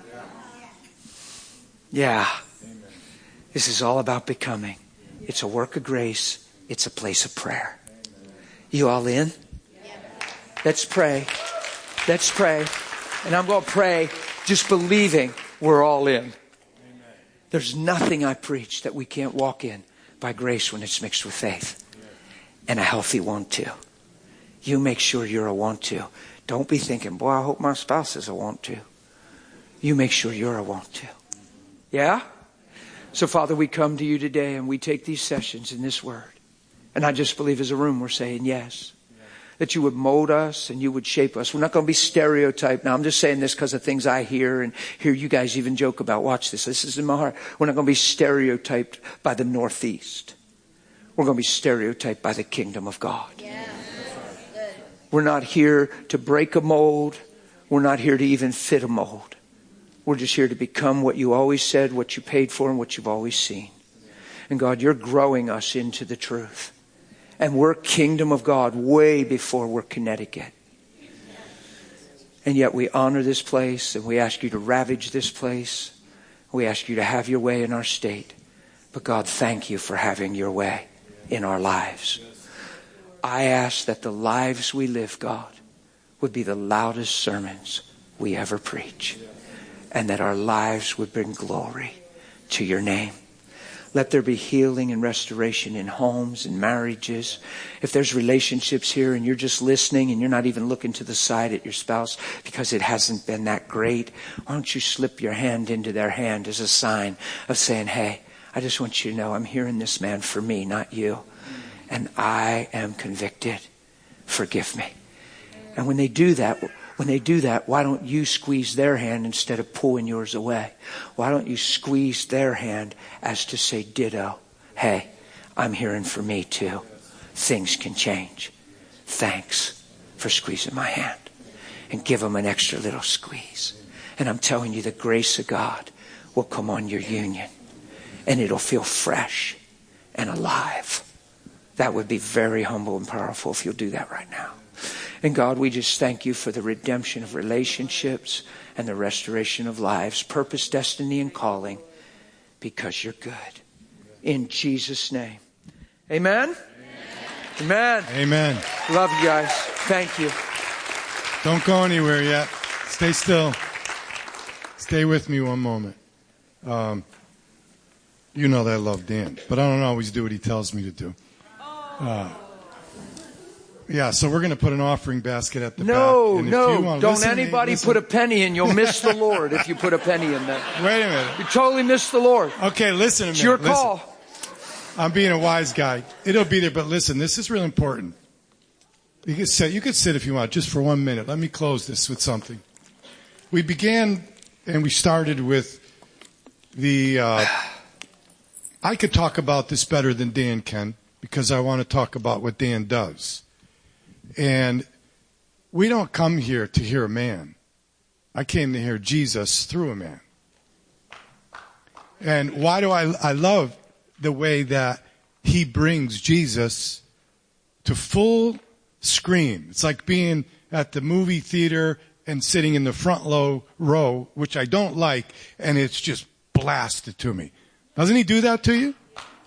Yeah. This is all about becoming. It's a work of grace. It's a place of prayer. You all in? Let's pray. Let's pray. And I'm going to pray just believing we're all in. There's nothing I preach that we can't walk in by grace when it's mixed with faith and a healthy want to. You make sure you're a want to. Don't be thinking, boy, I hope my spouse is a want to. You make sure you're a want to. Yeah? So Father, we come to you today and we take these sessions in this word. And I just believe as a room we're saying yes. That you would mold us and you would shape us. We're not going to be stereotyped. Now, I'm just saying this because of things I hear and hear you guys even joke about. Watch this. This is in my heart. We're not going to be stereotyped by the Northeast. We're going to be stereotyped by the kingdom of God. Yeah. We're not here to break a mold. We're not here to even fit a mold. We're just here to become what you always said, what you paid for, and what you've always seen. And God, you're growing us into the truth. And we're kingdom of God way before we're Connecticut. And yet we honor this place and we ask you to ravage this place. We ask you to have your way in our state. But God, thank you for having your way in our lives. I ask that the lives we live, God, would be the loudest sermons we ever preach. And that our lives would bring glory to your name. Let there be healing and restoration in homes and marriages. If there's relationships here and you're just listening and you're not even looking to the side at your spouse because it hasn't been that great, why don't you slip your hand into their hand as a sign of saying, hey, I just want you to know I'm hearing this man for me, not you. And I am convicted. Forgive me. And when they do that, when they do that, why don't you squeeze their hand instead of pulling yours away? Why don't you squeeze their hand as to say ditto? Hey, I'm hearing for me too. Things can change. Thanks for squeezing my hand. And give them an extra little squeeze. And I'm telling you, the grace of God will come on your union. And it'll feel fresh and alive. That would be very humble and powerful if you'll do that right now. And God, we just thank you for the redemption of relationships and the restoration of lives, purpose, destiny, and calling, because you're good. In Jesus' name. Amen? Amen. Amen. Love you guys. Thank you. Don't go anywhere yet. Stay still. Stay with me one moment. Um, you know that I love Dan, but I don't always do what he tells me to do. Uh, Yeah, so we're going to put an offering basket at the no, back. No, no, don't listen, anybody listen. put a penny in. You'll miss the Lord if you put a penny in there. Wait a minute. You totally miss the Lord. Okay, listen a minute. It's your call. Listen. I'm being a wise guy. It'll be there, but listen, this is really important. You can sit, you can sit if you want, just for one minute. Let me close this with something. We began and we started with the, uh, I could talk about this better than Dan can because I want to talk about what Dan does. And we don't come here to hear a man. I came to hear Jesus through a man. And why do I, I love the way that he brings Jesus to full screen. It's like being at the movie theater and sitting in the front low row, which I don't like, and it's just blasted to me. Doesn't he do that to you?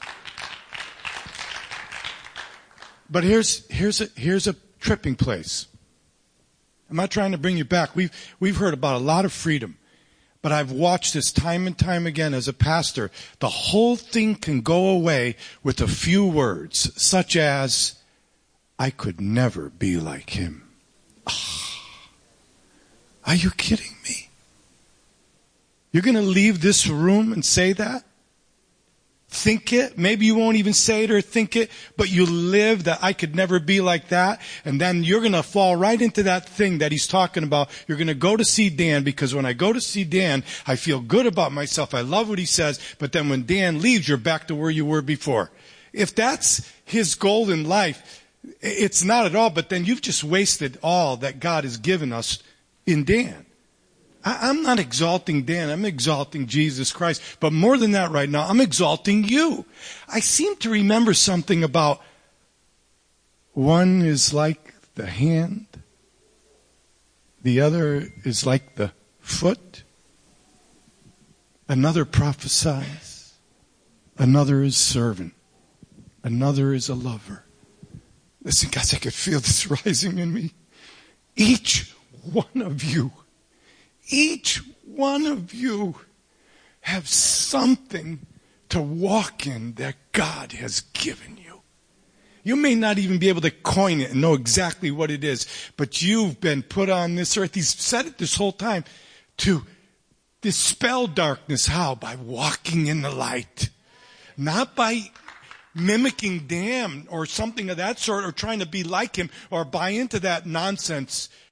But here's, here's a, here's a tripping place. I'm not trying to bring you back. We've, we've heard about a lot of freedom. But I've watched this time and time again as a pastor. The whole thing can go away with a few words, such as, I could never be like him. Oh, are you kidding me? You're going to leave this room and say that? Think it. Maybe you won't even say it or think it, but you live that I could never be like that. And then you're going to fall right into that thing that he's talking about. You're going to go to see Dan because when I go to see Dan, I feel good about myself. I love what he says. But then when Dan leaves, you're back to where you were before. If that's his goal in life, it's not at all. But then you've just wasted all that God has given us in Dan. I'm not exalting Dan. I'm exalting Jesus Christ. But more than that right now, I'm exalting you. I seem to remember something about one is like the hand. The other is like the foot. Another prophesies. Another is servant. Another is a lover. Listen, guys, I could feel this rising in me. Each one of you Each one of you have something to walk in that God has given you. You may not even be able to coin it and know exactly what it is, but you've been put on this earth. He's said it this whole time, to dispel darkness. How? By walking in the light. Not by mimicking Dan or something of that sort or trying to be like him or buy into that nonsense.